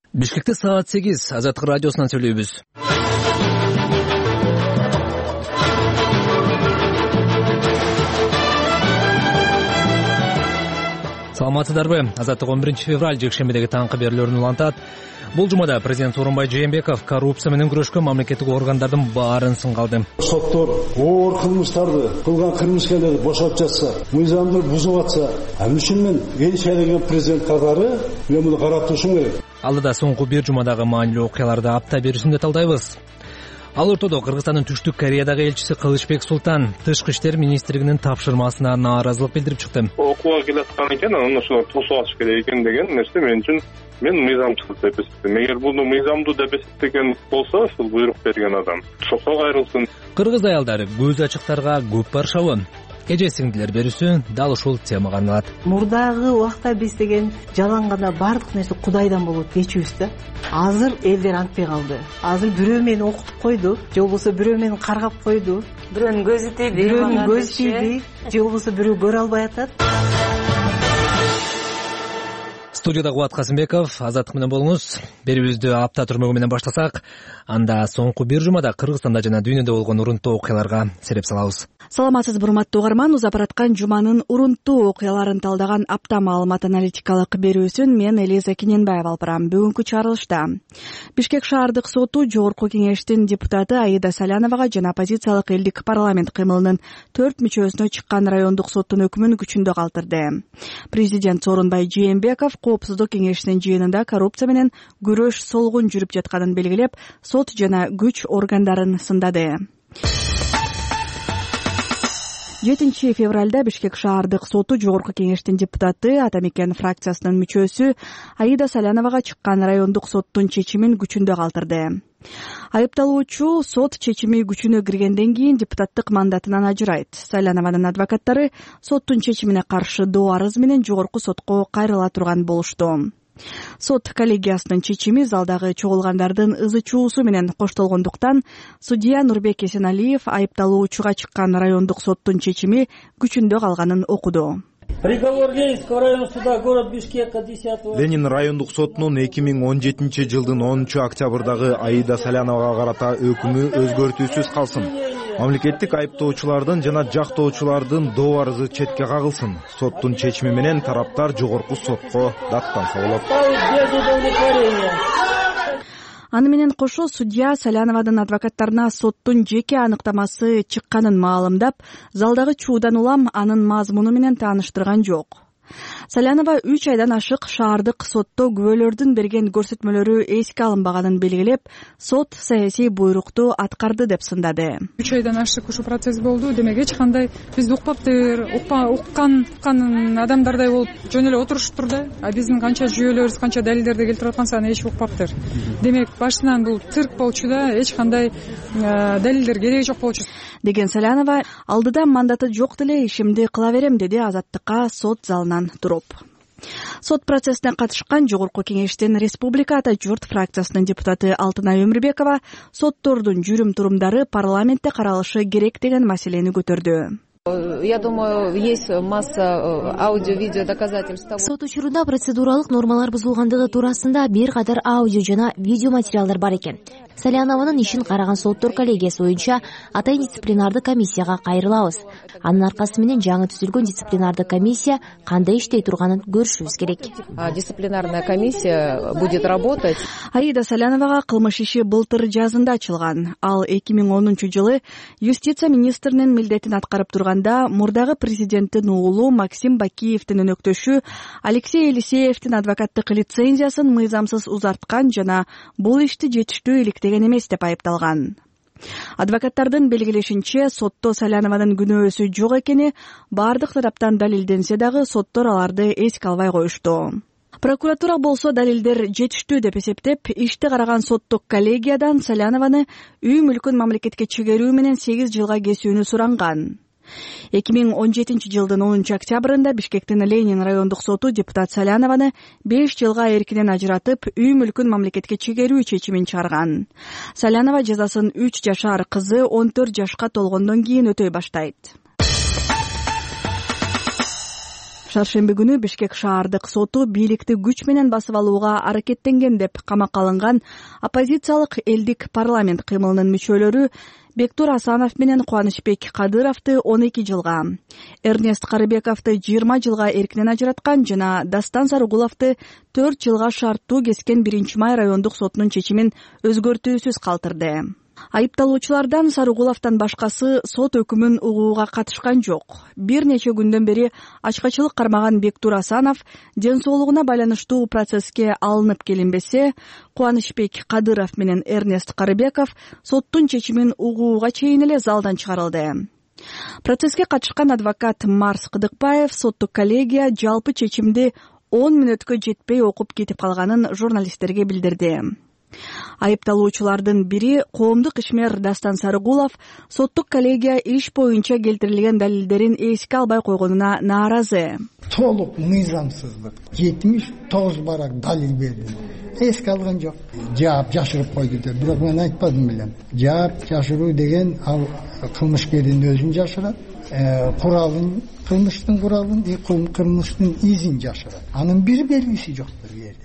Бишкекте саат 8 Азаттык радиосунан сүйлөйбүз. Саламатсыздарбы? Азаттык 11 февраль жекшембидеги таңкы берүүлөрүн улантат. Бул жумада президент Сооронбай Жээнбеков коррупция менен күрөшкөн мамлекеттик органдардын баарын сынга алды. Соттор оор кылмыштарды кылган кылмышкерлерди бошоп жатса, мыйзамды бузуп атса, ал үчүн мен эл шайланган президент катары мен муну карап турушум керек. Алдыда соңку бир жумадагы маанилүү окуяларды апта берүүсүндө талдайбыз. Ал ортодо Кыргызстандын Түштүк Кореядагы элчиси Кылычбек Султан тышкы иштер министрлигинин тапшырмасына нааразылык билдирип чыкты. Окууга келаткан экен, анан ошо тосуп алыш керек экен деген нерсе мен үчүн мен мыйзамчылык деп эсептейм. Эгер буну мыйзамдуу деп эсептеген болсо, ушул буйрук берген адам чокко кайрылсын. Кыргыз аялдары көз ачыктарга көп барышабы? Эже сиңдилер берүүсү дал ушул темага арналат. Мурдагы убакта биз деген жалаң гана бардык нерсе Кудайдан болот дечүбүз да. Азыр элдер антпай калды. Азыр бирөө мени окутуп койду, же болбосо бирөө мени каргап койду, бирөөнүн көзү тийди, бирөөнүн көзү тийди, же болбосо бирөө көрө албай атат. Студияда Кубат Касымбеков, Азаттык менен болуңуз. Берүүбүздү апта түрмөгү менен баштасак, анда соңку бир жумада Кыргызстанда жана дүйнөдө болгон урунттуу окуяларга сереп салабыз. Саламатсызбы, урматтуу угарман. Узап бараткан жуманын урунттуу окуяларын талдаган апта маалымат аналитикалык берүүсүн мен Элиза Кененбаева алып барам. Бүгүнкү чыгарылышта Бишкек шаардык соту Жогорку кеңештин депутаты Аида Саляновага жана оппозициялык элдик парламент кыймылынын 4 мүчөсүнө чыккан райондук соттун өкүмүн күчүндө калтырды. Президент Сооронбай Жээнбеков Коопсуздук кеңешинин жыйынында коррупция менен күрөш солгун жүрүп жатканын белгилеп, сот жана күч органдарын сындады. 7 февралда Бишкек шаардык соту Жогорку кеңештин депутаты Атамекен фракциясынын мүчөсү Аида Саляновага чыккан райондук соттун чечимин күчүндө калтырды. Айыпталуучу сот чечими күчүнө киргенден кийин депутаттык мандатынан ажырайт. Салянованын адвокаттары соттун чечимине каршы доо арыз менен Жогорку сотко кайрыла турган болушту. Сот коллегиясынын чечими залдагы чогулгандардын ызы чуусу менен коштолгондуктан судья Нурбек Эсеналиев айыпталуучуга чыккан райондук соттун чечими күчүндө калганын окуду. Приговор Ленинского районного суда город Бишкека 10 Ленин райондук сотунун 2017 жылдын 10 октябрдагы Аида Саляновага карата өкүмү өзгөртүүсүз калсын. Мамлекеттик айыптоочулардын жана жактоочулардын доо арызы четке кагылсын. Соттун чечими менен тараптар жогорку сотко даттанса болот. Аны менен кошо судья Салянованын адвокаттарына соттун жеке аныктамасы чыкканын маалымдап, залдагы чуудан улам анын мазмуну менен тааныштырган жок. Салянова 3 айдан ашык шаардык сотто күбөлөрдүн берген көрсөтмөлөрү эске алынбаганын белгилеп, сот саясий буйрукту аткарды деп сындады. 3 айдан ашык ушул процесс болду. Демек эч кандай бизди укпаптыр, уккан адамдардай болуп жөн эле отуруштур да. А биздин канча жүйөлөрүбүз, канча далилдерди келтирип аткан саны эч укпаптыр. Демек башынан бул цирк болчу да, эч кандай далилдер кереги жок болчу деген Салянова алдыда мандаты жок деле ишимди кыла берем деди Азаттыкка сот залынан туруп. Сот процессине катышкан Жогорку кеңештин Республика ата журт фракциясынын депутаты Алтынай Өмүрбекова соттордун жүрүм-турумдары парламентте каралышы керек деген маселени көтөрдү. Я думаю, есть масса аудио-видео доказательств. Сот учурунда процедуралык нормалар бузулгандыгы туурасында бир катар аудио жана видео материалдар бар экен. Салянованын ишин караган соттор коллегиясы боюнча атайын дисциплинардык комиссияга кайрылабыз. Анын аркасы менен жаңы түзүлгөн дисциплинардык комиссия кандай иштей турганын көрүшүбүз керек. Дисциплинарная комиссия будет работать. Аида Саляновага кылмыш иши былтыр жазында ачылган. Ал 2010 жылы юстиция министринин милдетин аткарып турганда мурдагы президенттин уулу Максим Бакиевдин өнөктөшү Алексей Елисеевдин адвокаттык лицензиясын мыйзамсыз узарткан жана бул ишти жетиштүү иликтеген эмес деп айыпталган. Адвокаттардын белгилешинче, сотто Салянованын күнөөсү жок экени бардык тараптан далилденсе дагы соттор аларды эске албай коюшту. Прокуратура болсо далилдер жетиштүү деп эсептеп, ишти караган соттук коллегиядан Салянованы үй мүлкүн мамлекетке чегерүү менен 8 жылга кесүүнү суранган. 2017 жылдын 10 октябрында Бишкектин Ленин райондук соту депутат Салянованы 5 жылга эркинен ажыратып, үй мүлкүн мамлекетке чегерүү чечимин чыгарган. Салянова жазасын 3 жашар кызы 14 жашка толгондон кийин өтөй баштайт. Шаршемби күнү Бишкек шаардык соту бийликти күч менен басып алууга аракеттенген деп камакка алынган оппозициялык элдик парламент кыймылынын мүчөлөрү Бектур Асанов менен Кубанычбек Кадыровду 12 жылга, Эрнест Карыбековду 20 жылга эркинен ажыраткан жана Дастан Сарыгуловду 4 жылга шарттуу кескен 1-май райондук сотунун чечимин өзгөртүүсүз калтырды. Айыпталуучулардан Сарыгуловдон башкасы сот өкүмүн угууга катышкан жок. Бир нече күндөн бери ачкачылык кармаган Бектур Асанов ден соолугуна байланыштуу процесске алынып келинбесе, Кубанычбек Кадыров менен Эрнест Карыбеков соттун чечимин угууга чейин эле залдан чыгарылды. Процесске катышкан адвокат Марс Кыдыкбаев соттук коллегия жалпы чечимди 10 мүнөткө жетпей окуп кетип калганын журналисттерге билдирди. Айыпталуучулардын бири коомдук ишмер Дастан Сарыгулов соттук коллегия иш боюнча келтирилген далилдерин эске албай койгонуна нааразы. Толук мыйзамсыздык. 79 барак далил берди. Эске алган жок. Жаап жашырып койду деп. Бирок мен айтпадым белем. Жаап жашыруу деген ал кылмышкердин өзүн жашырат. Куралын, кылмыштын куралын, кылмыштын изин жашырат. Анын бир белгиси жок бул жерде.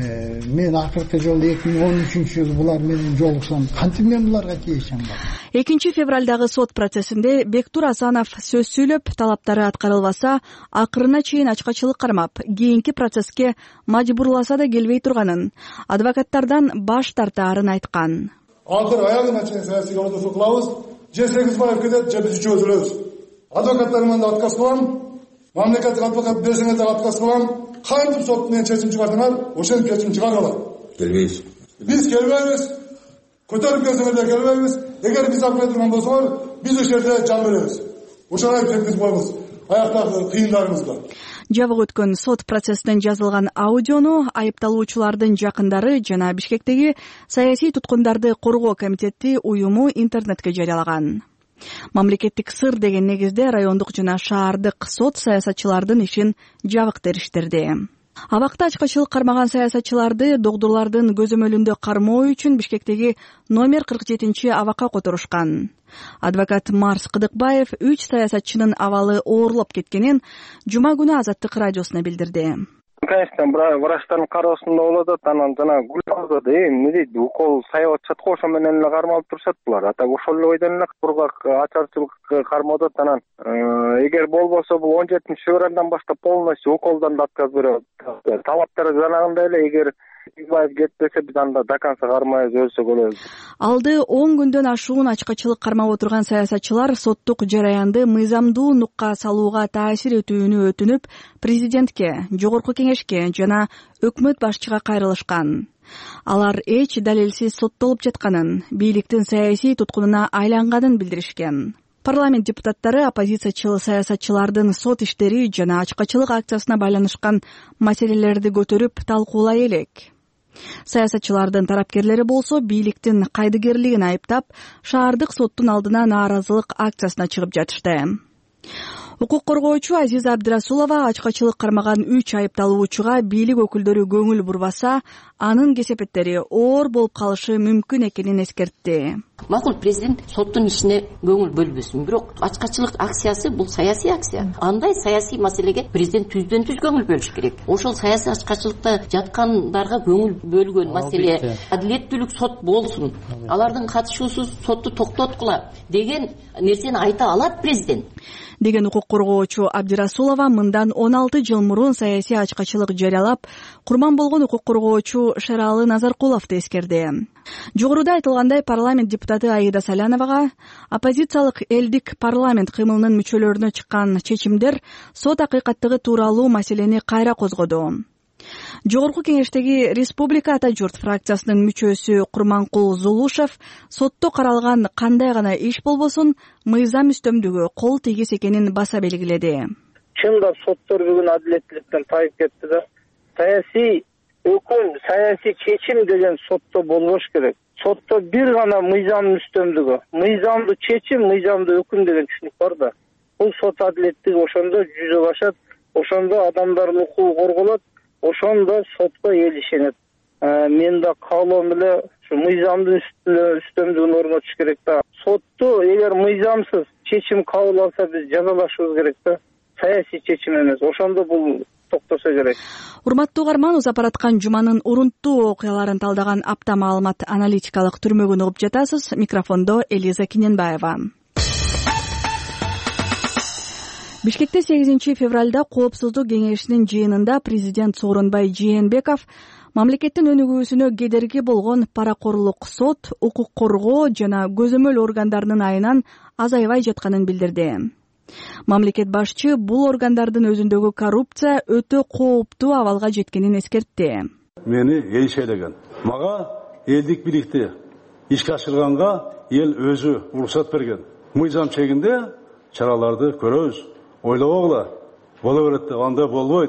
Мен акыркы жолу 2013-жылы булар менен жолуксам, кантип мен буларга тийишем бар. 2 февралдагы сот процессинде Бектур Асанов сөз сүйлөп, талаптары аткарылбаса, акырына чейин ачкачылык кармап, кийинки процесске мажбурласа да келбей турганын, адвокаттардан баш тартаарын айткан. Азыр аягына чейин саясий комитетти кылабыз, же Сегизбаев кетет, же биз үчөөбүз өлөбүз. Адвокаттарымдан да отказ кылам, мамлекеттик адвокат берсеңер да отказ кылам. Кантип сот менен чечим чыгардыңар, ошентип чечим чыгаргыла. Келбейбиз. Биз келбейбиз. Көтөрүп келсеңер да келбейбиз. Эгер биз алып кетирген болсоңор, биз ошол жерде жан беребиз. Ошону жеткизип коебуз. Аяктагы кыйындарыбызга. Жабык өткөн сот процессинен жазылган аудиону айыпталуучулардын жакындары жана Бишкектеги саясий туткундарды коргоо комитети уюму интернетке жарыялаган. Мамлекеттик сыр деген негизде райондук жана шаардык сот саясатчылардын ишин жабыктырыштырды. Абакта ачкачылык кармаган саясатчыларды догдурлардын көзөмөлүндө кармоо үчүн Бишкектеги номер 47 абакка которушкан. Адвокат Марс Кыдыкбаев 3 саясатчынын абалы оорлоп кеткенин жума күнү Азаттык радиосуна билдирди. Конечно, врачтардын кароосунда болот, анан жана гүлбазда эмне дейт, укол саябатчат го, ошо менен эле кармалып турушат булар. Ата ошол эле бойдон эле бургак ачарчылык кармоодот, анан эгер болбосо бул 17 февралдан баштап полностью уколдон да отказ берет. Талаптары жанагындай эле, эгер Сегизбаев кетпесе биз анда до конца кармайбыз, өлсөк өлөбүз. Алды 10 күндөн ашуун ачкачылык кармап отурган саясатчылар соттук жараянды мыйзамдуу нукка салууга таасир этүүнү өтүнүп, президентке, жогорку кеңешке жана өкмөт башчыга кайрылышкан. Алар эч далилсиз соттолуп жатканын, бийликтин саясий туткунуна айланганын билдиришкен. Парламент депутаттары оппозициячыл саясатчылардын сот иштери жана ачкачылык акциясына байланышкан маселелерди көтөрүп талкуулай элек. Саясатчылардын тарапкерлери болсо бийликтин кайдыгерлигин айыптап, шаардык соттун алдына нааразылык акциясына чыгып жатышты. Укук коргоочу Азиза Абдырасулова ачкачылык кармаган 3 айыпталуучуга бийлик өкүлдөрү көңүл бурбаса, анын кесепеттери оор болуп калышы мүмкүн экенин эскертти. Макул президент соттун ишине көңүл бөлбөсүн, бирок ачкачылык акциясы бул саясий акция. Андай саясий маселеге президент түздөн түз көңүл бөлүш керек. Ошол саясий ачкачылыкта жаткандарга көңүл бөлгөн маселе адилеттүүлүк сот болсун. Алардын катышуусуз сотту токтоткула деген нерсени айта алат президент. Деген укук коргоочу Абдырасулова мындан 16 жыл мурун саясий ачкачылык жарыялап, курман болгон укук коргоочу Шералы Назаркуловду эскерди. Жогоруда айтылгандай, парламент депутаты Аида Саляновага оппозициялык элдик парламент кыймылынын мүчөлөрүнө чыккан чечимдер сот акыйкаттыгы тууралуу маселени кайра козгоду. Жогорку кеңештеги Республика Ата журт фракциясынын мүчөсү Курманкул Зулушев сотто каралган кандай гана иш болбосун мыйзам үстөмдүгү кол тийгис экенин баса белгиледи. Чындап соттор бүгүн адилеттүүлүктөн тайып кетти да. Саясий өкүм, саясий чечим деген сотто болбош керек. Сотто бир гана мыйзамдын үстөмдүгү, мыйзамдуу чечим, мыйзамдуу өкүм деген түшүнүк бар да. Бул сот адилеттиги ошондо жүзөгө ашат, ошондо адамдардын укугу корголот, ошондо сотко эл ишенет. Мен да каалоом эле ушу мыйзамдын үстөмдүгүн орнотуш керек да. Сотту эгер мыйзамсыз чечим кабыл алса биз жазалашыбыз керек да. саясий чечим эмес. Ошондо бул токтосо керек. Урматтуу угарман, Уз аппараттан жуманын урунттуу окуяларын талдаган апта маалымат аналитикалык түрмөгүн угуп жатасыз. Микрофондо Элиза Киненбаева. Бишкекте 8 февралда Коопсуздук кеңешинин жыйынында президент Сооронбай Жээнбеков мамлекеттин өнүгүүсүнө кедерги болгон паракорлук сот, укук коргоо жана көзөмөл органдарынын айынан азайбай жатканын билдирди. Мамлекет башчы бул органдардын өзүндөгү коррупция өтө кооптуу абалга жеткенин эскертти. Мени эл шейлеген. Мага элдик бийликти ишке ашырганга эл өзү уруксат берген. Мыйзам чегинде чараларды көрөбүз. Ойлобогула, боло берет деп анда болбойт.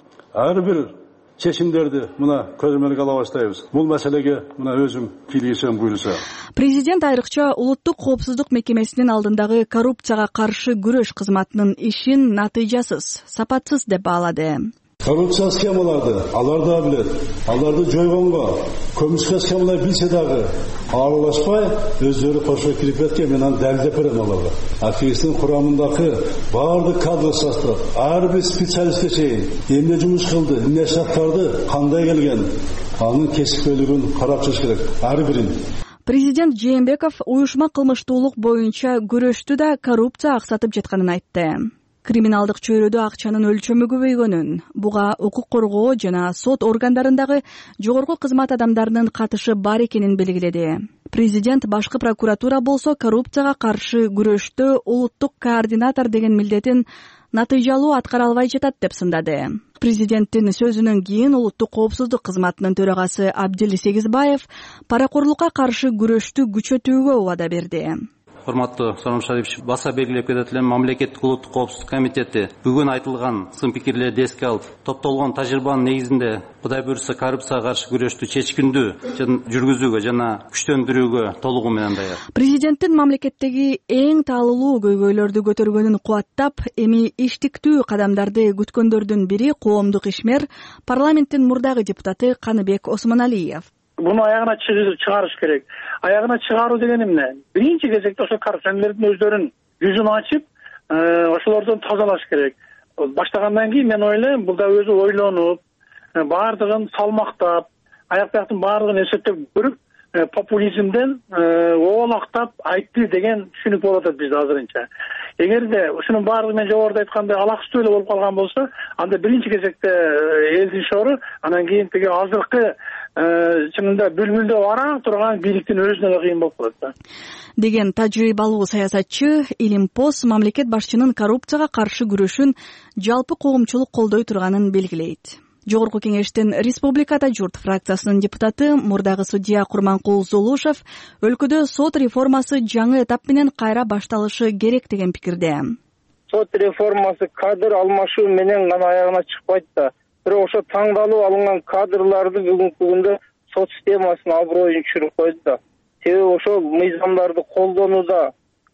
Ар бир чечимдерди мына көзөмөлгө ала баштайбыз. Бул маселеге мына өзүм кийлигисем буйруса. Президент айрыкча Улуттук коопсуздук мекемесинин алдындагы коррупцияга каршы күрөш кызматынын ишин натыйжасыз, сапатсыз деп баалады. Коррупция схемаларды алар да билет. Аларды жойгонго көмүскө схемалар билсе дагы аралашпай өздөрү кошо кирип кеткен, мен аны далилдеп берем аларга. АФИСтин курамындагы баардык кадр состав, ар бир специалистке чейин эмне жумуш кылды, эмне шарттарды кандай келген, анын кесипкөйлүгүн карап чыгыш керек, ар бирин. Президент Жээнбеков уюшма кылмыштуулук боюнча күрөштү да коррупция аксатып жатканын айтты. Криминалдык чөйрөдө акчанын өлчөмү көбөйгөнүн, буга укук коргоо жана сот органдарындагы жогорку кызмат адамдарынын катышы бар экенин белгиледи. Президент башкы прокуратура болсо коррупцияга каршы күрөштө улуттук координатор деген милдетин натыйжалуу аткара албай жатат деп сындады. Президенттин сөзүнөн кийин Улуттук коопсуздук кызматынын төрагасы Абдил Сегизбаев паракорлукка каршы күрөштү күчөтүүгө убада берди. Урматтуу Сооронбай Шарипович, баса белгилеп кетет элем, мамлекеттик улуттук коопсуздук комитети бүгүн айтылган сын пикирлерди эске алып, топтолгон тажрыйбанын негизинде Кудай буйрса коррупцияга каршы күрөштү чечкиндүү жүргүзүүгө жана күчтөндүрүүгө толугу менен даяр. Президенттин мамлекеттеги эң таалылуу көйгөйлөрдү көтөргөнүн кубаттап, эми иштиктүү кадамдарды күткөндөрдүн бири коомдук ишмер, парламенттин мурдагы депутаты Каныбек Осмоналиев. Буну аягына чыгарыш керек. Аягына чыгаруу деген эмне? Биринчи кезекте ошо коррупционерлердин өздөрүнүн жүзүн ачып, ошолордон тазалаш керек. Баштагандан кийин мен ойлойм, бул да өзү ойлонуп, баардыгын салмактап, аяк-бияктын баардыгын эсептеп көрүп, популизмден оолактап айтты деген түшүнүк болот бизде азырынча. Эгерде ушунун баардыгы мен жогоруда айткандай алаксыз эле болуп калган болсо, анда биринчи кезекте элдин шору, анан кийин тиги азыркы чынында бүлбүлдө ара турган бийликтин өзүнө да кыйын болуп калат деген тажрыйбалуу саясатчы Илимпос мамлекет башчынын коррупцияга каршы күрөшүн жалпы коомчулук колдой турганын белгилейт. Жогорку кеңештин Республикада журт фракциясынын депутаты мурдагы судья Курманкул Зулушев өлкөдө сот реформасы жаңы этап менен кайра башталышы керек деген пикирде. Сот реформасы кадр алмашуу менен гана аягына чыкпайт да. Бирок ошо таңдалып алынган кадрларды бүгүнкү күндө сот системасынын аброюн түшүрүп койду да. Себеби ошол мыйзамдарды колдонууда,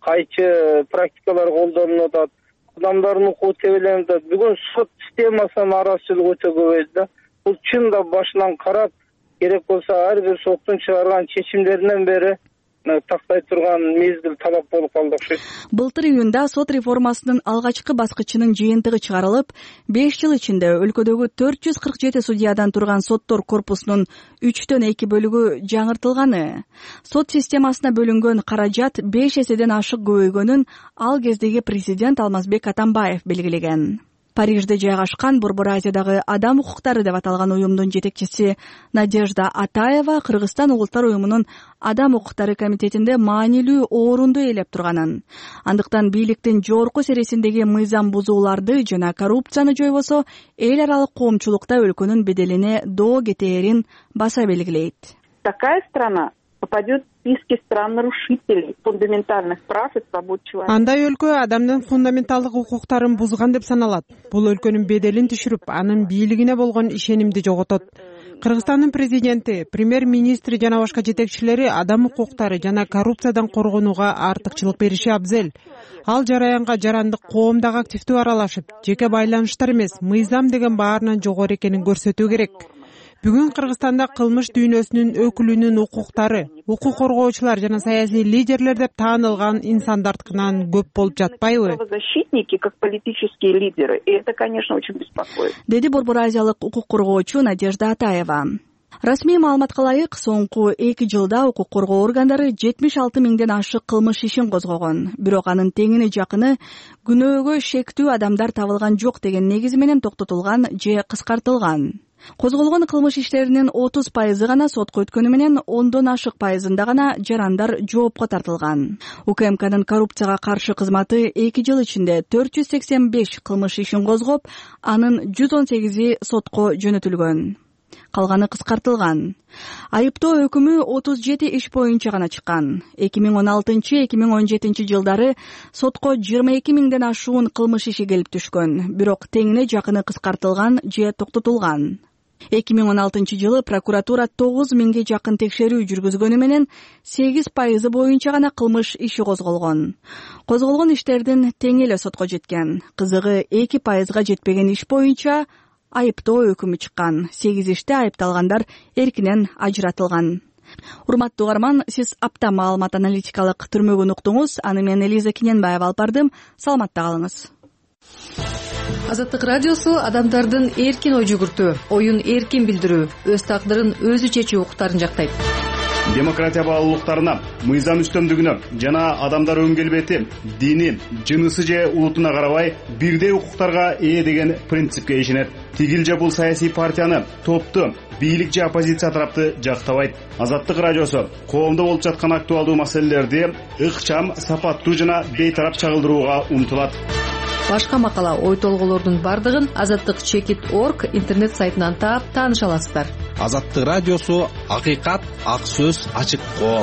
кайчы практикалар колдонууда, адамдардын укугу тебеленүүдө бүгүн сот системасынын нараазычылыгы өтө көбөйдү да. Бул чын да башынан карап, керек болсо ар бир соттун чыгарган чечимдеринен бери тактай турган мезгил талап болуп калды окшойт. Былтыр июнда сот реформасынын алгачкы баскычынын жыйынтыгы чыгарылып, 5 жыл ичинде өлкөдөгү 447 судьядан турган соттор корпусунун 3/2 бөлүгү жаңыртылганы, сот системасына бөлүнгөн каражат 5 эседен ашык көбөйгөнүн ал кездеги президент Алмазбек Атамбаев белгилеген. Парижде жайгашкан Борбор Азиядагы адам укуктары деп аталган уюмдун жетекчиси Надежда Атаева Кыргызстан Улуттар уюмунун адам укуктары комитетинде маанилүү орунду ээлеп турганын, андыктан бийликтин жогорку сересиндеги мыйзам бузууларды жана коррупцияны жойбосо эл аралык коомчулукта өлкөнүн беделине доо кетээрин баса белгилейт. Такая страна попадет в списки стран-нарушителей фундаментальных прав и свобод человека. Андай өлкө адамдын фундаменталдык укуктарын бузган деп саналат. Бул өлкөнүн беделин түшүрүп, анын бийлигине болгон ишенимди жоготот. Кыргызстандын президенти, премьер-министри жана башка жетекчилери адам укуктары жана коррупциядан коргонууга артыкчылык бериши абзел. Ал жараянга жарандык коом дагы активдүү аралашып, жеке байланыштар эмес, мыйзам деген баарынан жогору экенин көрсөтүү керек. Бүгүн Кыргызстанда кылмыш дүйнөсүнүн өкүлүнүн укуктары, укук коргоочулар жана саясий лидерлер деп таанылган инсандардыкынан көп болуп жатпайбы? Правозащитники, как политические лидеры, и это, конечно, очень беспокоит. Деди Борбор Азиялык укук коргоочу Надежда Атаева. Расмий маалыматка ылайык, соңку 2 жылда укук коргоо органдары 76 миңден ашык кылмыш ишин козгогон. Бирок анын теңини жакыны күнөөгө шектүү адамдар табылган жок деген негиз менен токтотулган же кыскартылган. Козголгон кылмыш иштеринин 30% гана сотко өткөнү менен 10дон ашык пайызында гана жарандар жоопко тартылган. УКМКнын коррупцияга каршы кызматы 2 жыл ичинде 485 кылмыш ишин козгоп, анын 118 сотко жөнөтүлгөн. Калганы кыскартылган. Айыптоо өкүмү 37 иш боюнча гана чыккан. 2016-2017 жылдары сотко 22 миңден ашуун кылмыш иши келип түшкөн. Бирок теңине жакыны кыскартылган же токтотулган. 2016 жылы прокуратура 9 миңге жакын текшерүү жүргүзгөнү менен 8% боюнча гана кылмыш иши козголгон. Козголгон иштердин тең эле сотко жеткен. Кызыгы 2%га жетпеген иш боюнча айыптоо өкүмү чыккан. 8 иште айыпталгандар эркинен ажыратылган. Урматтуу угарман, сиз апта маалымат аналитикалык түрмөгүн уктуңуз. Аны мен Элиза Киненбаева алып бардым. Саламатта калыңыз. Азаттык радиосу адамдардын эркин ой жүгүртүү, оюн эркин билдирүү, өз тагдырын өзү чечүү укуктарын жактайт. Демократия баалуулуктарына, мыйзам үстөмдүгүнө жана адамдар өң келбети, дини, жынысы же улутуна карабай бирдей укуктарга ээ деген принципке ишенет. Тигил же бул саясий партияны, топту, бийлик же оппозиция тарапты жактабайт. Азаттык радиосу коомдо болуп жаткан актуалдуу маселелерди ыкчам, сапаттуу жана бейтарап чагылдырууга умтулат. Башка макала, ой толголордун бардыгын azattik.org интернет сайтынан таап тааныша аласыздар. Азаттык радиосу акыйкат, ак сөз, ачык коом.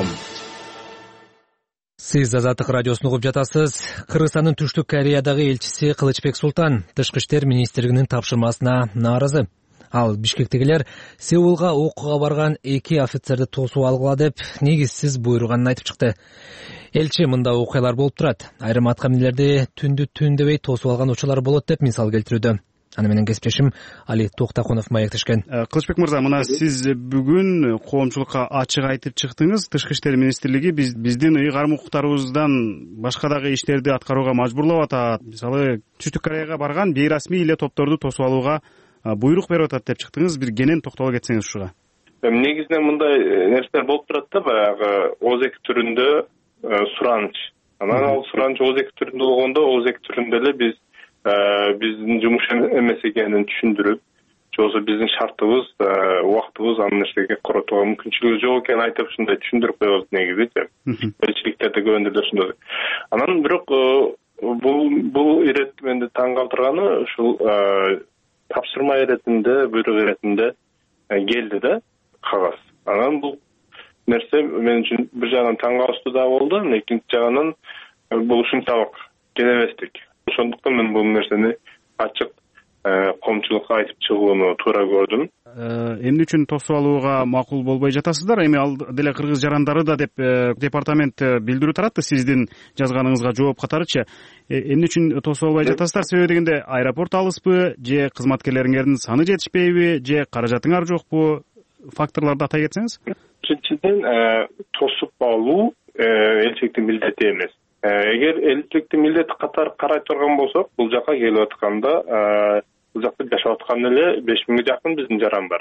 Сиз Азаттык радиосун угуп жатасыз. Кыргызстандын Түштүк Кореядагы элчиси Кылычбек Султан Тышкы иштер министрлигинин тапшырмасына нааразы. Ал Бишкектегилер Сеулга окууга барган 2 офицерди тосуп алгыла деп негизсиз буйруганын айтып чыкты. Элчи мында окуялар болуп турат. Айрым аткаминерлерди түн дебей тосуп алган учурлар болот деп мисал келтирүүдө. Аны менен кесиптешим Али Токтакунов маектешкен. Кылычбек мырза, мына сиз бүгүн коомчулукка ачык айтып чыктыңыз. Тышкы иштер министрлиги биздин ыйгарым укуктарыбыздан башка дагы иштерди аткарууга мажбурлап атат. Мисалы, Түштүк Кореяга барган бейрасмий эле топторду тосуп алууга буйрук берип атат деп чыктыңыз. Бир кенен токтоло кетсеңиз ушуга. Негизинен мындай нерселер болуп турат да, баягы ОЗЭК түрүндө сураныч. Анан ал сураныч ОЗЭК түрүндө болгондо, ОЗЭК түрүндө эле биздин жумуш эмес экенин түшүндүрүп, же болбосо биздин шартыбыз, убактыбыз аны нерсеге коротууга мүмкүнчүлүгү жок экенин айтып, ушундай түшүндүрүп коебуз негизичи. Элчиликтерде көбүндө эле ошондой. Анан бирок бул ирет менди таң калтырганы ушул тапшырма иретинде, буйрук иретинде келди да кагаз. Анан бул нерсе мен үчүн бир жагынан таң калыштуу да болду, экинчи жагынан бул ушунчалык кенебестик. Ошондуктан мен бул нерсени ачык коомчулукка айтып чыгууну туура көрдүм. Эмне үчүн тосуп алууга макул болбой жатасыздар? Эми ал деле кыргыз жарандары да деп департамент билдирүү таратты сиздин жазганыңызга жооп катарычы. Эмне үчүн тосуп албай жатасыздар? Себеби дегенде аэропорт алыспы, же кызматкерлериңердин саны жетишпейби, же каражатыңар жокпу? Факторлорду атай кетсеңиз. Биринчиден тосуп алуу элчиликтин милдети эмес. Эгер элчиликтин милдети катары карай турган болсок, бул жака келип атканда бул жакта жашап аткан эле 5000 жакын биздин жаран бар.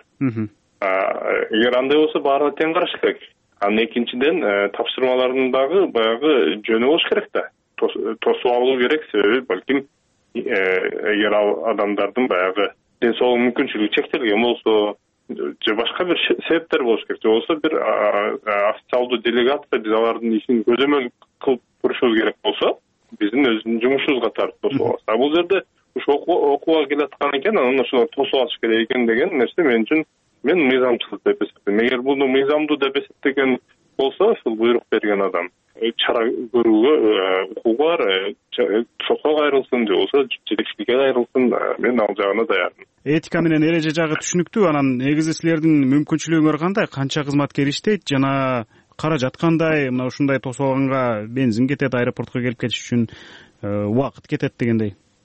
Эгер андай болсо баарына тең караш керек. Анан экинчиден тапшырмалардын дагы баягы жөнү болуш керек да. Тосуп алуу керек, себеби балким эгер ал адамдардын баягы ден соолук мүмкүнчүлүгү чектелген болсо, же башка бир себептер болуш керек. Же болсо бир официалдуу делегация биз алардын ишин көзөмөл кылып турушубуз керек болсо, биздин өзүбүздүн жумушубуз катары тосуп алабыз. Бул жерде ушу окууга келаткан экен, анан ошо тосуп алыш керек экен деген нерсе мен үчүн мен мыйзамчылык деп эсептейм. Эгер буну мыйзамдуу деп эсептеген болсо, ушул буйрук берген адам чара көрүүгө укугу бар, сотко кайрылсын же болбосо жетекчиликке кайрылсын, мен ал жагына даярмын. Этика менен эреже жагы түшүнүктүү. Анан негизи силердин мүмкүнчүлүгүңөр кандай? Канча кызматкер иштейт жана каражат кандай? Мына ушундай тосуп алганга бензин кетет, аэропортко келип кетиш үчүн убакыт кетет дегендей.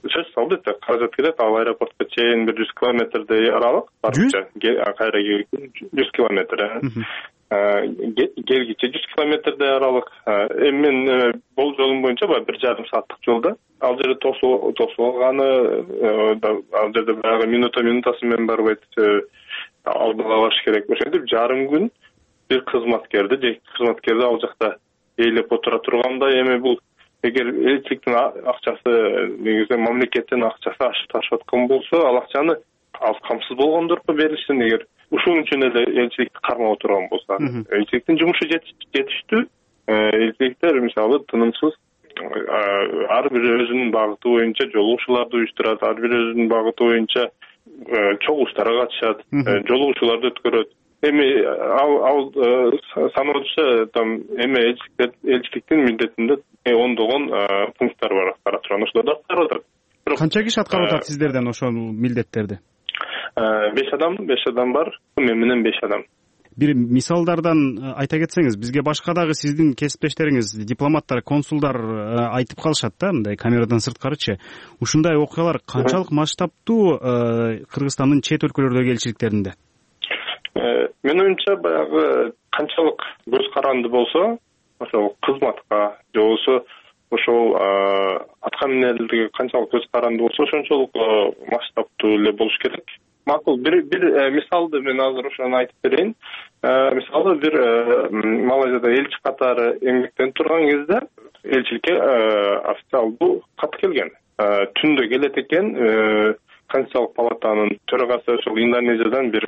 сөзсүз албетте каражат келет. Ал аэропортко чейин 100 километрдей аралык. 100? Кайра 100 километр. Келгиче 100 километрдей аралык. Эми мен болжолум боюнча 1,5 сааттык жолда. Ал жерде тосулганы, ал жерде баягы минутасы менен барбайт, алдылаш керек. Ошентип жарым күн бир кызматкерди ал жакта ээлеп отура турганда, эми бул эгер элчиликтин акчасы негизи мамлекеттин акчасы ашып аткан болсо, ал акчаны ал камсыз болгондорго берилсин. Эгер ушун үчүн эле элчиликти кармап отурган болсо, элчиликтин жумушу жетиштүү. Элчиликтер мисалы тынымсыз ар бир өзүнүн багыты боюнча жолугушууларды уюштурат, ар бир өзүнүн багыты боюнча чогулуштарга катышат, жолугушууларды өткөрөт. Эми ал саноочу там эми элчиликтин милдетинде ондогон пункттар бар аткара турган, ошолорду аткарып атат. Канча киши аткарып атат сиздерден ошол милдеттерди? 5 адам бар, мен менен 5 адам. Бир мисалдардан айта кетсеңиз, бизге башка дагы сиздин кесиптештериңиз, дипломаттар, консулдар айтып калышат да, мындай камерадан сырткарычы. Ушундай окуялар канчалык масштабтуу Кыргызстандын чет өлкөлөрдөгү элчиликтеринде? Мен оюмча баягы канчалык көз каранды болсо, ошол кызматка же болбосо ошол атка минерлерге канчалык көз каранды болсо, ошончолук масштабтуу эле болуш керек. Макул, бир мисалды мен азыр ошону айтып берейин. Мисалы бир Малайзияда элчи катары эмгектенип турган кезде элчиликке официалдуу кат келген. Түндө келет экен, Конституциялык палатанын төрагасы ошол Индонезиядан бир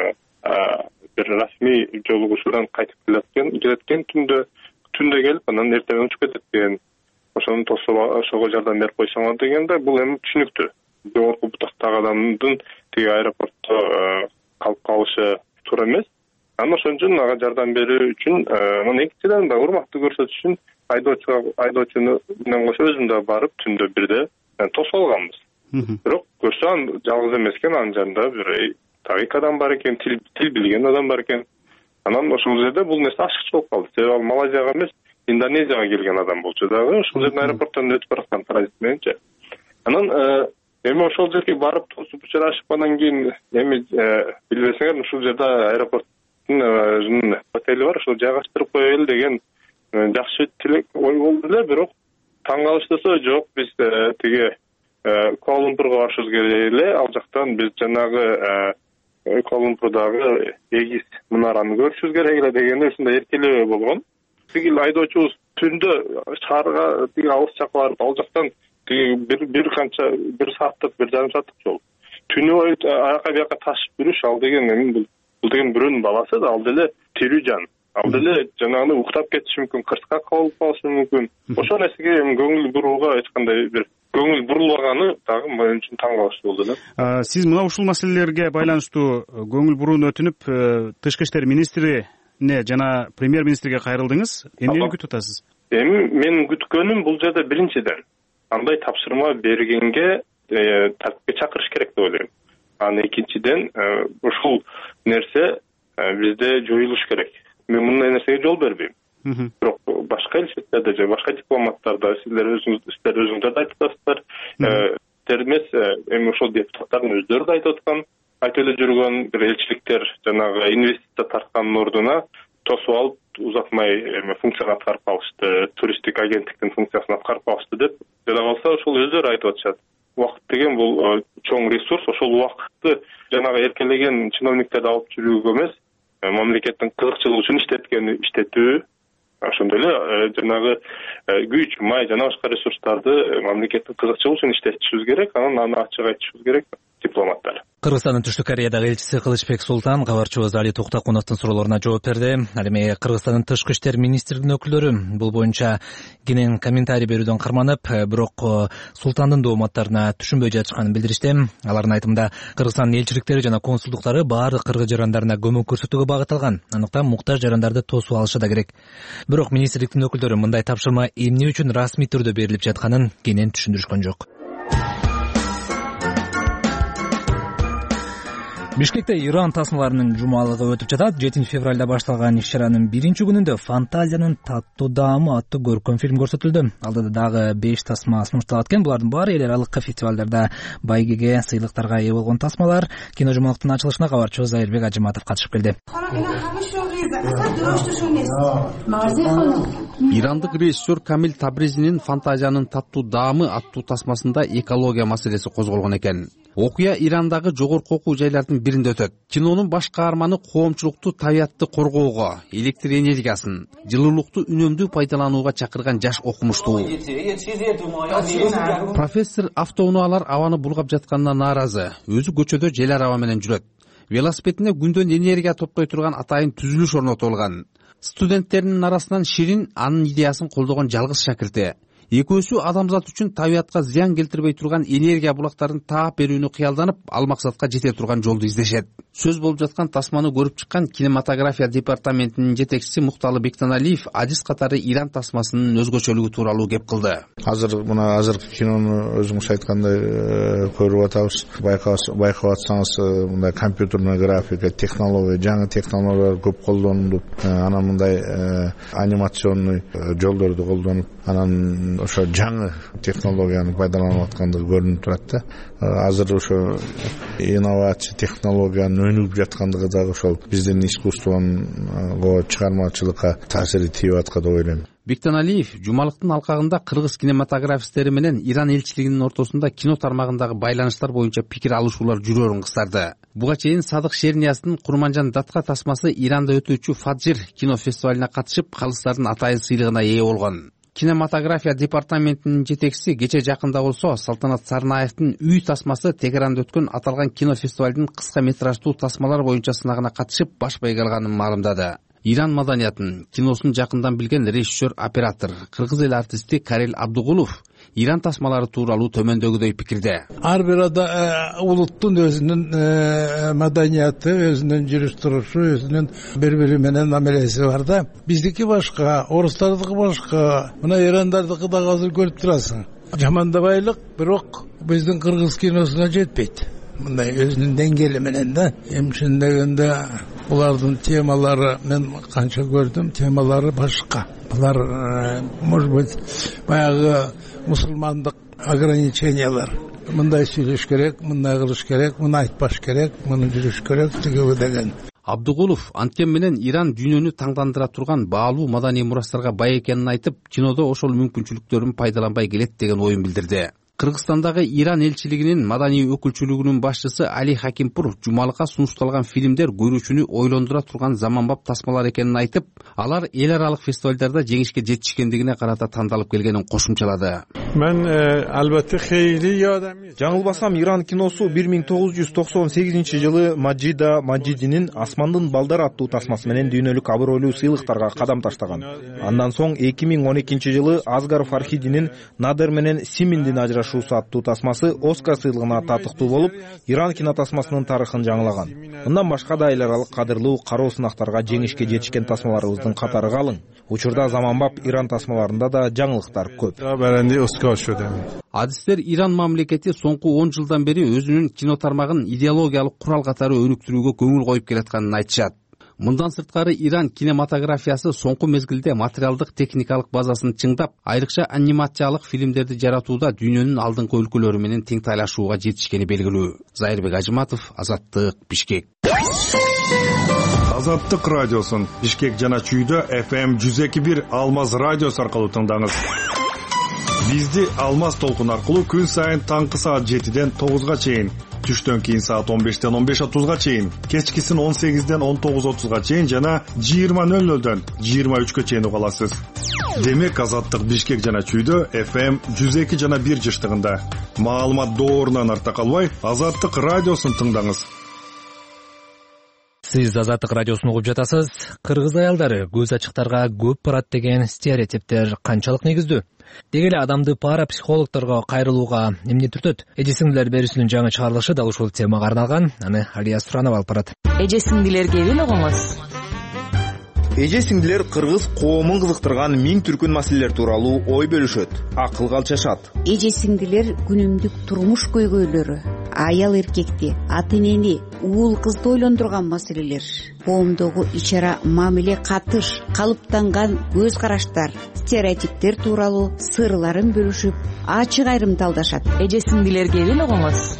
расмий жолугушуудан кайтып келеткен түндө келип, анан эртең учуп кетет деген. Ошону тосуп ошого жардам берип койсоңор дегенде, бул эми түшүнүктүү. Жогорку бутактагы адамдын тиги аэропортто калып калышы туура эмес. Анан ошон үчүн ага жардам берүү үчүн, анан экинчиден да урматтуу көрсөтүш үчүн айдоочуну менен кошо өзүм да барып түндө бирде тосуп алганбыз. Бирок көрсөм жалгыз эмес экен, анын жанында бир эки адам бар экен, тил билген адам бар экен. Анан ошол жерде бул нерсе ачыкчы болуп калды. Себеби ал Малайзияга эмес, Индонезияга келген адам болчу дагы, ошол жерден аэропорттон өтүп бараткан транзит мененчи. Анан эми ошол жерге барып тосуп учурашып, анан кийин эми билбесеңер, ушул жерде аэропорттун өзүнүн отели бар, ошол жайгаштырып коелу деген жакшы тилек ой болду эле. Бирок таң калыштырса жок, биз тиги Куала-Лумпурга барышыбыз керек эле. Ал жактан биз жанагы Куала-Лумпурдагы эгиз мунараны көрүшүбүз керек эле дегенде ушундай эркелөө болгон. Тиги айдоочубуз түндө шаарга тиги алыс жакка барып, ал жактан бир сааттык, 1,5 сааттык жол. Түнү бою аяка бияка ташып жүрүш, ал деген бул деген бирөөнүн баласы да, ал деле тирүү жан. Ал деле жанагы уктап кетиши мүмкүн, кырсыкка кабылып калышы мүмкүн. Ошол нерсеге көңүл бурууга эч кандай бир көңүл бурулбаганы дагы мен үчүн таң калыштуу болду эле. Сиз мына ушул маселелерге байланыштуу көңүл бурууну өтүнүп, Тышкы иштер министрине жана премьер-министрге кайрылдыңыз. Эмнени күтүп атасыз? Эми менин күткөнүм бул жерде биринчиден андай тапшырма бергенге тартипке чакырыш керек деп ойлойм. Анан экинчиден ушул нерсе бизде жоюлуш керек. Мен мындай нерсеге жол бербейм. Бирок башка элчиликтерде же башка дипломаттарда силер өзүңүздөр да айтып атасыздар. Силер эмес, эми ошол депутаттардын өздөрү да айтып аткан, айтып эле жүргөн бир элчиликтер жанагы инвестиция тарткандын ордуна тосуп алып узатмай функцияны аткарып калышты, туристтик агенттиктин функциясын аткарып калышты деп жана калса ошол өздөрү айтып атышат. Убакыт деген бул чоң ресурс, ошол убакытты жанагы эркелеген чиновниктерди алып жүрүүгө эмес, мамлекеттин кызыкчылыгы үчүн иштетүү, ошондой эле жанагы күч, май жана башка ресурстарды мамлекеттин кызыкчылыгы үчүн иштетишибиз керек, анан аны ачык айтышыбыз керек дипломаттар. Кыргызстандын Түштүк Кореядагы элчиси Кылычбек Султан кабарчыбыз Али Токтокуновдун суроолоруна жооп берди. Ал эми Кыргызстандын Тышкы иштер министрлигинин өкүлдөрү бул боюнча кенен комментарий берүүдөн карманып, бирок Султандын дооматтарына түшүнбөй жатышканын билдиришти. Алардын айтымында Кыргызстандын элчиликтери жана консулдуктары баардык кыргыз жарандарына көмөк көрсөтүүгө багытталган. Андыктан муктаж жарандарды тосуп алышы да керек. Бирок министрликтин өкүлдөрү мындай тапшырма эмне үчүн расмий түрдө берилип жатканын кенен түшүндүрүшкөн жок. Бишкекте Иран тасмаларынын жумалыгы өтүп жатат. 7 февралда башталган иш-чаранын биринчи күнүндө «Фантазиянын таттуу даамы» аттуу көркөм фильм көрсөтүлдү. Алдыда дагы 5 тасма сунушталат экен. Булардын баары эл аралык фестивалдарда байгеге, сыйлыктарга ээ болгон тасмалар. Кино жумалыктын ачылышына кабарчы Зайырбек Ажыматов катышып келди. Ирандык режиссер Камил Табризинин «Фантазиянын таттуу даамы» аттуу тасмасында экология маселеси козголгон экен. Окуя Ирандагы жогорку окуу жайлардын биринде өтөт. Кинонун баш каарманы коомчулукту табиятты коргоого, электр энергиясын, жылуулукту үнөмдүү пайдаланууга чакырган жаш окумуштуу. Профессор автоунаалар абаны булгап жатканына нааразы. Өзү көчөдө жел араба менен жүрөт. Велосипедине күндөн энергия топтой турган атайын түзүлүш орнотулган. Студенттеринин арасынан Ширин анын идеясын колдогон жалгыз шакирти. Экөөсү адамзат үчүн табиятка зыян келтирбей турган энергия булактарын таап берүүнү кыялданып, ал максатка жете турган жолду издешет. Сөз болуп жаткан тасманы көрүп чыккан кинематография департаментинин жетекчиси Мукталы Бектаналиев адис катары Иран тасмасынын өзгөчөлүгү тууралуу кеп кылды. Азыркы кинону өзүңүз айткандай көрүп атабыз. Байкап атсаңыз, мындай компьютерный графика, технология, жаңы технологиялар көп колдонулуп, анан мындай анимационный жолдорду колдонуп, анан ошо жаңы технологияны пайдаланып аткандыгы көрүнүп турат да. Азыр ошо инновация технологиянын өнүгүп жаткандыгы дагы ошол биздин искусствого чыгармачылыкка таасири тийип аткан деп ойлойм. Бектаналиев жумалыктын алкагында кыргыз кинематографисттери менен Иран элчилигинин ортосунда кино тармагындагы байланыштар боюнча пикир алышуулар жүрөөрүн кыстарды. Буга чейин Садык Шернияздын Курманжан Датка тасмасы Иранда өтүүчү Фаджир кино фестивалине катышып, калыстардын атайын сыйлыгына ээ болгон. Кинематография департаментинин жетекчиси кече жакында болсо Салтанат Сарнаевдин Үй тасмасы Тегеранда өткөн аталган кино фестивалдын кыска метраждуу тасмалар боюнча сынагына катышып, баш байга алганын маалымдады. Иран маданиятын, киносун жакындан билген режиссер, оператор, кыргыз эл артисти Карел Абдугулов Иран тасмалары тууралуу төмөндөгүдөй пикирде. Ар бир улуттун өзүнүн маданияты, өзүнүн жүрүш турушу, өзүнүн бири-бири менен амелеси бар да. Биздики башка, орустардыкы башка, мына ирандардыкы да азыр көрүп турасың. Жамандабайлык, бирок биздин кыргыз киносуна жетпейт. Мындай өзүнүн деңгээли менен да. Эмчен дегенде булардын темалары мен канча көрдүм, темалары башка. Булар, может быть, баягы мусулмандык ограничениялар. Мындай сүйлөш керек, мындай кылыш керек, муну айтпаш керек, муну жүрүш керек деген. Абдугулов анткени менен Иран дүйнөнү таңдандыра турган баалуу маданий мурастарга бай экенин айтып, кинодо ошол мүмкүнчүлүктөрүн пайдаланбай келет деген оюн билдирди. Кыргызстандагы Иран элчилигинин маданий өкүлчүлүгүнүн башчысы Али Хакимпур жумалыкка сунушталган фильмдер көрүүчүнү ойлондура турган заманбап тасмалар экенин айтып, алар эл аралык фестивалдарда жеңишке жетишкендигине карата тандалып келгенин кошумчалады. Мен албетте хейли ядам. Жаңылбасам, Иран киносу 1998-жылы Маджида Маджидинин Асмандын балдар аттуу тасмасы менен дүйнөлүк абройлуу сыйлыктарга кадам таштаган. Андан соң 2012-жылы Азгар Фархидинин Надер менен Симиндин ажырашуусу аттуу тасмасы Оскар сыйлыгына татыктуу болуп, Иран кино тасмасынын тарыхын жаңылаган. Мындан башка да эл аралык кадырлуу кароо сынактарга жеңишке жетишкен тасмаларыбыздын катары калың. Учурда заманбап Иран тасмаларында да жаңылыктар көп. Адистер Иран мамлекети соңку 10 жылдан бери өзүнүн кино тармагын идеологиялык курал катары өнүктүрүүгө көңүл коюп келатканын айтышат. Мындан сырткары Иран кинематографиясы соңку мезгилде материалдык техникалык базасын чыңдап, айрыкча анимациялык фильмдерди жаратууда дүйнөнүн алдыңкы өлкөлөрү менен тең тайлашууга жетишкени белгилүү. Зайырбек Ажыматов, Азаттык, Бишкек. Азаттык радиосун Бишкек жана Чүйдө FM 102.1 Алмаз радиосу аркылуу тыңдаңыз. Бизди Алмаз толкун аркылуу күн сайын таңкы саат 7-ден 9-га чейин, түштөн кийин саат 15-ден 15:30-га чейин, кечкисин 18-ден 19:30-га чейин жана 20:00-дөн 23-кө чейин уга аласыз. Демек Азаттык Бишкек жана Чүйдө FM 102 жана 1 жыштыгында. Маалымат доорунан арта калбай, Азаттык радиосун тыңдаңыз. Сиз Азаттык радиосун угуп жатасыз. Кыргыз аялдары көз ачыктарга көп барат деген стереотиптер канчалык негиздүү? Деги эле адамды парапсихологторго кайрылууга эмне түртөт? Эже сиңдилер берүүсүнүн жаңы чыгарылышы дал ушул темага арналган. Аны Алия Суранова алып барат. Эже сиңдилерге эмне угуңуз? Эже сиңдилер кыргыз коомун кызыктырган миң түркүн маселелер тууралуу ой бөлүшөт, акыл калчашат. Эже сиңдилер күнүмдүк турмуш көйгөйлөрү, аял эркекти, ата энени, уул кызды ойлондурган маселелер, коомдогу ич-ара мамиле, катыш, калыптанган көз караштар, стереотиптер тууралуу сырларын бөлүшүп, ачык айрымдалдашат. Эже-сиңдилерге эле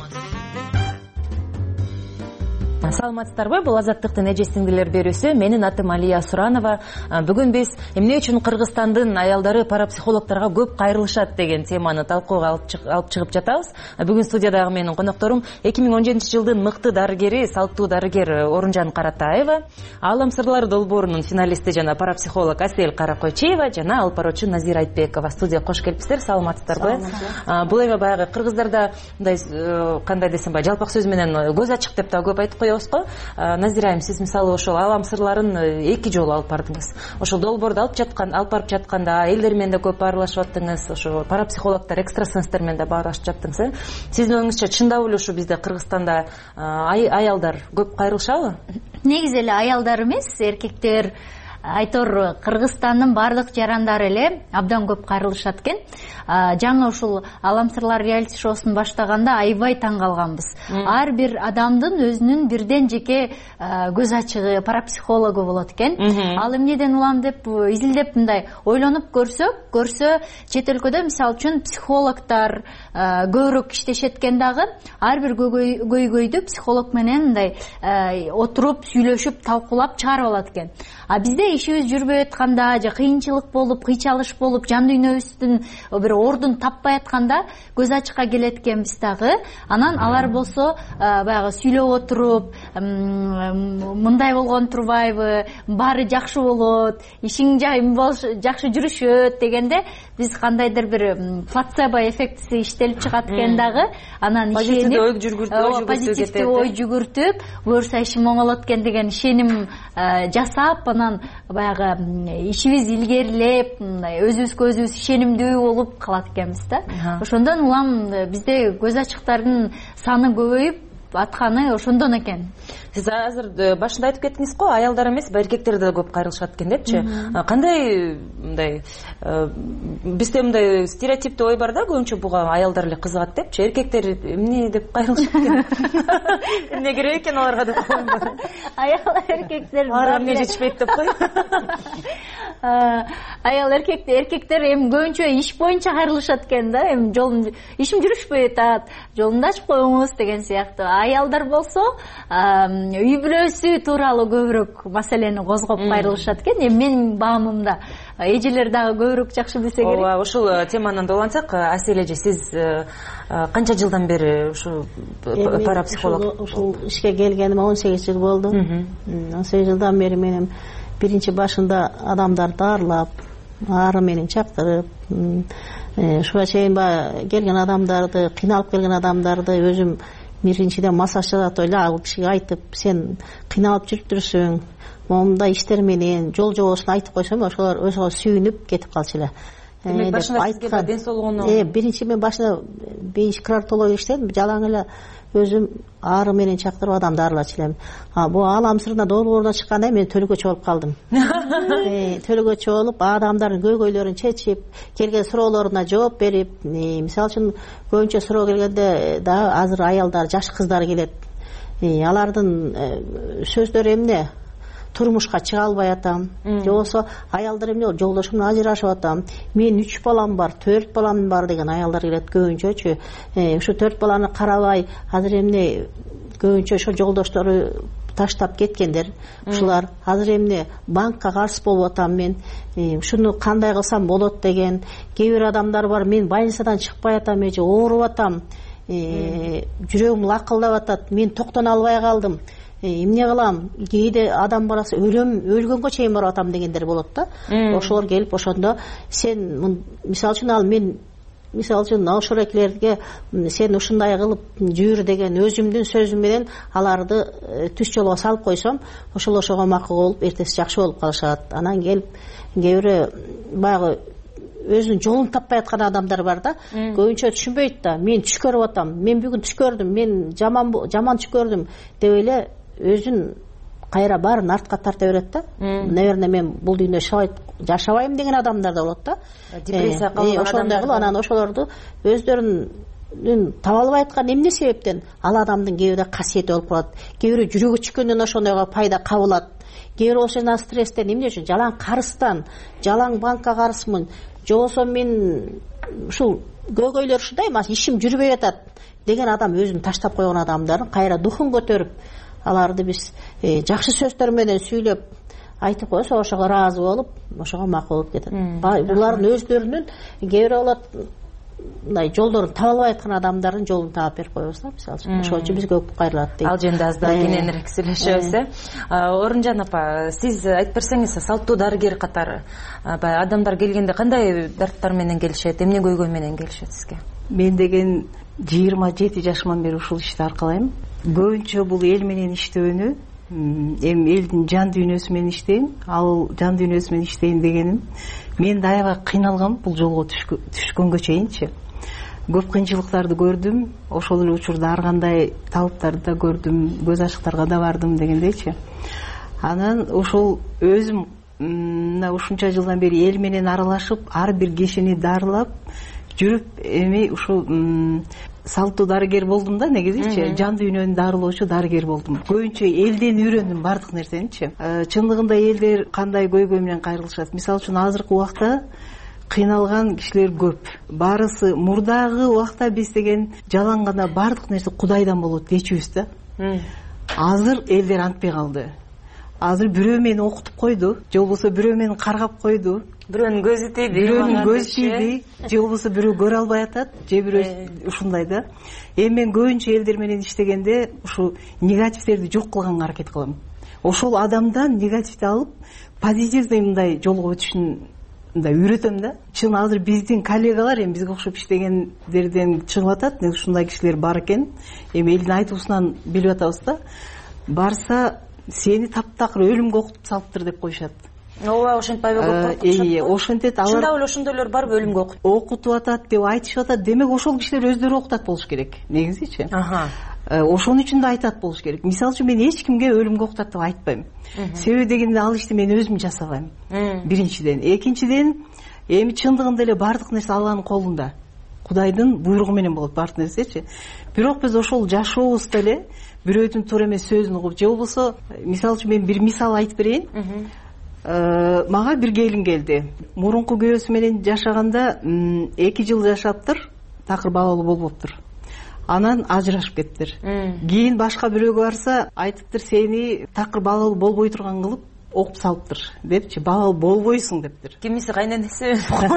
саламатсыздарбы? Бул Азаттыктын эже-сиңдилер берүүсү. Менин атым Алия Суранова. Бүгүн биз эмне үчүн Кыргызстандын аялдары парапсихологторго көп кайрылышат деген теманы талкууга алып чыгып жатабыз. Бүгүн студиядагы менин конокторум 2017-жылдын мыкты дарыгери, салттуу дарыгер Орунжан Каратаева, Аалам сырлары долбоорунун финалисти жана парапсихолог Асель Каракойчиева жана алпароочу Назира Айтбекова. Студияга кош келипсиздер. Саламатсыздарбы? Бул эми баягы кыргыздарда мындай кандай десем, жалпак сөз менен көз ачык деп да көп айтып коебуз. Назира айым, сиз мисалы ошол Аалам сырларын 2 жолу алып бардыңыз. Ошол долбоорду алып барып жатканда элдер менен да көп баарлашып аттыңыз, ошо парапсихологдор, экстрасенстер менен да баарлашып жаттыңыз. Сиздин оюңузча чындап эле ушу бизде Кыргызстанда аялдар көп кайрылышабы? Негизи эле аялдар эмес, эркектер, айтор Кыргызстандын баардык жарандары эле абдан көп кайрылышат экен. Жаңы ушул Аалам сырлары реалити шоусун баштаганда аябай таң калганбыз. Ар бир адамдын өзүнүн бирден жеке көз ачыгы, парапсихологу болот экен. Ал эмнеден улам деп изилдеп мындай ойлонуп көрсө чет өлкөдө мисалы үчүн психологдор көбүрөөк иштешет экен дагы. Ар бир көйгөйдү психолог менен мындай отуруп, сүйлөшүп, талкуулап чыгарып алат экен. А бизде ишибиз жүрбөй атканда, же кыйынчылык болуп, кыйчалыш болуп, жан дүйнөбүздүн бир ордун таппай атканда көз ачыкка келет экенбиз дагы. Анан алар болсо баягы сүйлөп отуруп, мындай болгон турбайбы, баары жакшы болот, ишиң жакшы жүрүшөт дегенде биз кандайдыр бир плацебо эффектиси иштелип чыгат экен дагы. Анан позитивдүү ой жүгүртүп, буюрса ишим оңолот экен деген ишеним жасап, анан баягы ишибиз илгерилеп, өзүбүзгө өзүбүз ишенимдүү болуп калат экенбиз да. Ошондон улам бизде көз ачыктардын саны көбөйүп атканы ошондон экен. Сиз азыр башында айтып кеттиңиз го, аялдар эмес, эркектер да көп кайрылышат экен депчи. Кандай мындай бизде мындай стереотиптүү ой бар да, көбүнчө буга аялдар эле кызыгат депчи. Эркектер эмне деп кайрылышат экен? Эмне керек экен аларга деп коюм. Аял эркектер эмне жетишпейт деп кой. Аял эркектер эми көбүнчө иш боюнча кайрылышат экен да. Эми ишим жүрүшпөй атат, жолунду ачып коюңуз деген сыяктуу. Аялдар болсо үй бүлөсү тууралуу көбүрөөк маселени козгоп кайрылышат экен. Эми менин баамымда эжелер дагы көбүрөөк жакшы билсе керек. Ооба, ушул теманан доолансак, Асель эже, сиз канча жылдан бери ушу парапсихолог? Ушул ишке келгениме 18 жыл болду. 18 жылдан бери менин биринчи башында адамдарды арлап, ары менен чактырып, ушуга чейин келген адамдарды, кыйналып келген адамдарды өзүм биринчиден массаж жасатып эле ал кишиге айтып, сен кыйналып жүрүптүрсүң, момундай иштер менен жол жобосун айтып койсом, ошолор өзгө сүйүнүп кетип калчу эле. Демек башында сизге ден соолугуну биринчи мен башында кардиология иштедим, жалаң эле өзүм ары менен чактырып адамды арлачу элем. Бул Аалам сырына долбоордон чыкканда мен төлөгөчү болуп калдым. Төлөгөчү болуп, адамдардын көйгөйлөрүн чечип, келген суроолоруна жооп берип, мисалы үчүн көбүнчө суроо келгенде да азыр аялдар, жаш кыздар келет. Алардын сөздөрү эмне? Турмушка чыга албай атам, же болбосо аялдар эмне, жолдошумдун ажырашып атам, мен 3 балам бар, 4 балам бар деген аялдар келет көбүнчөчү. Ушу 4 баланы карабай, азыр эмне көбүнчө ошо жолдоштору таштап кеткендер. Ушулар азыр эмне банкка карыз болуп атам мен, ушуну кандай кылсам болот деген. Кээ бир адамдар бар, мен больницадан чыкпай атам, эже ооруп атам, жүрөгүм лакылдап атат, мен токтоно албай калдым. Эмне кылам? Кээде адам барасы өлгөнгө чейин барып атам дегендер болот да. Ошолор келип ошондо сен мисалы үчүн ал мен мисалы үчүн ошорекилерге сен ушундай кылып жүр деген өзүмдүн сөзүм менен аларды түз жолго салып койсом, ошол ошого макул болуп, эртеси жакшы болуп калышат. Анан келип кээ бири баягы өзүнүн жолун таппай аткан адамдар бар да, көбүнчө түшүнбөйт да. Мен түш көрүп атам, мен бүгүн түш көрдүм, мен жаман түш көрдүм деп эле өзүн кайра баарын артка тарта берет да. Наверное, мен бул дүйнөдө жашабайм деген адамдар да болот да. Депрессия калган адамдар. Анан ошолорду өздөрүн таба албай аткан эмне себептен? Ал адамдын кээ бирде касиети болуп калат, кээ бирөө жүрөгү чыккөндөн ошондойго пайда кабылат, кээ бирөө ошондой стресстен, эмне үчүн? Жалаң карыстан, жалаң банкка карызмын, же болбосо мен ушул көйгөйлөр ушундай эмес, ишим жүрбөй атат деген адам өзүн таштап койгон адамдардын кайра духун көтөрүп, аларды биз жакшы сөздөр менен сүйлөп айтып койсо ошого ыраазы болуп, ошого макул болуп кетет. Булардын өздөрүнүн кээ бирөө болот мындай жолдорун таба албай аткан адамдардын жолун таап берип коебуз да, мисалы үчүн. Ошол үчүн бизге көп кайрылат дейт. Ал жөнүндө аздан кененирээк сүйлөшөбүз. Орунжан апа, сиз айтып берсеңиз, салттуу дарыгер катары баягы адамдар келгенде кандай дарттар менен келишет, эмне көйгөй менен келишет сизге? Мен деген 27 жашыман бери ушул ишти аркалайм. Көбүнчө бул эл менен иштөөнү, эми элдин жан дүйнөсү менен иштейм, ал жан дүйнөсү менен иштейм дегеним, мен да аябай кыйналгам бул жолго түшкөнгө чейинчи. Көп кыйынчылыктарды көрдүм, ошол эле учурда ар кандай талаптарды да көрдүм, көз ачыктарга да бардым дегендейчи. Анан ошол өзүм мына ушунча жылдан бери эл менен аралашып, ар бир кишини дарылап жүрүп, эми ушул салттуу дарыгер болдум да, негизичи жан дүйнөнү дарылоочу дарыгер болдум. Көбүнчө элден үйрөндүм бардык нерсеничи. Чындыгында элдер кандай көйгөй менен кайрылышат? Мисалы үчүн азыркы убакта кыйналган кишилер көп. Барысы мурдагы убакта биз деген жалаң гана бардык нерсе Кудайдан болот дечүбүз да. Азыр элдер антпай калды. Азыр бирөө мени окутуп койду, же болбосо бирөө мени каргап койду, бирөөнүн көзү тийди, бирөөнүн көзү тийди, же болбосо бирөө көрө албай атат, же бирөө ушундай да. Эми мен көбүнчө элдер менен иштегенде ушу негативтерди жок кылганга аракет кылам. Ошол адамдан негативди алып, позитивный мындай жолго өтүшүн мындай үйрөтөм да. Чын азыр биздин коллегалар, эми бизге окшоп иштегендерден чыгып атат, ушундай кишилер бар экен. Эми элдин айтуусунан билип атабыз да. Барса сени таптакыр өлүмгө окутуп салыптыр деп коюшат. Ооба, ошентип аябай көп ошентет. Алар чындап эле ошондойлор барбы өлүмгө окутуп атат деп айтышып атат. Демек ошол кишилер өздөрү окутат болуш керек, негизичи. Ошон үчүн да айтат болуш керек. Мисалы үчүн мен эч кимге өлүмгө окутат деп айтпайм. Себеби дегенде ал ишти мен өзүм жасабайм. Биринчиден, экинчиден, эми чындыгында эле бардык нерсе Алланын колунда. Кудайдын буйругу менен болот бардык нерсечи. Бирок биз ошол жашообузда эле бирөөдүн туура эмес сөзүн угуп, же болбосо мисалы үчүн мен бир мисал айтып берейин. Мага бир келин келди. Мурунку күйөөсү менен жашаганда 2 жыл жашаптыр, такыр балалуу болбоптур. Анан ажырашып кеттир. Кийин башка бирөөгө барса, айтыптыр, сени такыр балалуу болбой турган кылып окуп салыптыр депчи, балалуу болбойсуң дептир. Кимиси кайненеси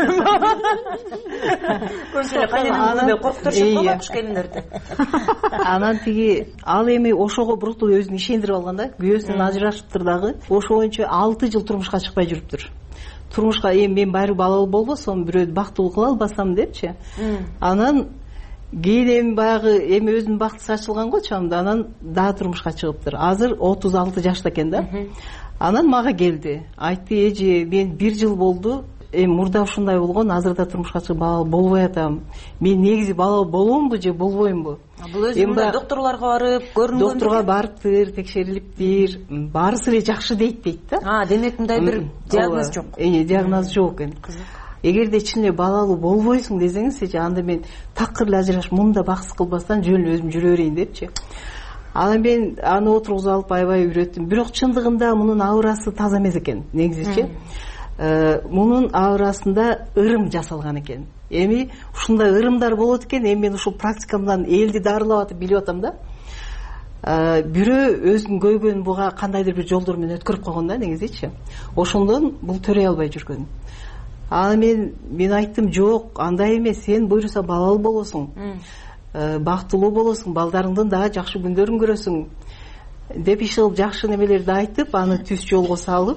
көбүнчө эле кайненеси коркутушат го куш келиндерди. Анан тиги ал эми ошого буруктуу өзүн ишендирип алган да, күйөөсүнөн ажырашыптыр дагы. Ошо боюнча 6 жыл турмушка чыкпай жүрүптүр. Турмушка эми мен байыр балалуу болбосом, бирөөдү бактылуу кыла албасам депчи. Анан кийин эми баягы эми өзүнүн бактысы ачылган го чамда, анан дагы турмушка чыгыптыр. Азыр 36 жашта экен да. Анан мага келди. Айтты, эже, мен 1 жыл болду, эми мурда ушундай болгон, азыр да турмушка чыгып балалуу болбой атам. Мен негизи балалуу боломбу же болбоймбу? Бул өзү мындай докторлорго барып, көрүнгөн. Докторго барыптыр, текшерилиптир. Баарысы эле жакшы дейт да. Демек мындай бир диагноз жок. Диагноз жок экен. Эгерде чын эле балалуу болбойсуң десеңиз, анда мен такыр эле ажырашып, мында баксы кылбастан жөн эле өзүм жүрө берейин депчи. Анан мен аны отургузуп алып аябай үйрөттүм. Бирок чындыгында мунун аурасы таза эмес экен, негизичи. Мунун аурасында ырым жасалган экен. Эми ушундай ырымдар болот экен. Эми мен ушул практикамдан элди дарылап атып билип атам да. Бирөө өзүнүн көйгөйүн буга кандайдыр бир жолдор менен өткөрүп койгон да, негизичи. Ошондон бул төрөй албай жүргөн. Анан мен айттым, жок, андай эмес, сен буйруса балалуу болосуң. Бактылуу болосуң, балдарыңдын дагы жакшы күндөрүн көрөсүң деп иш кылып жакшы немелерди айтып, аны түз жолго салып,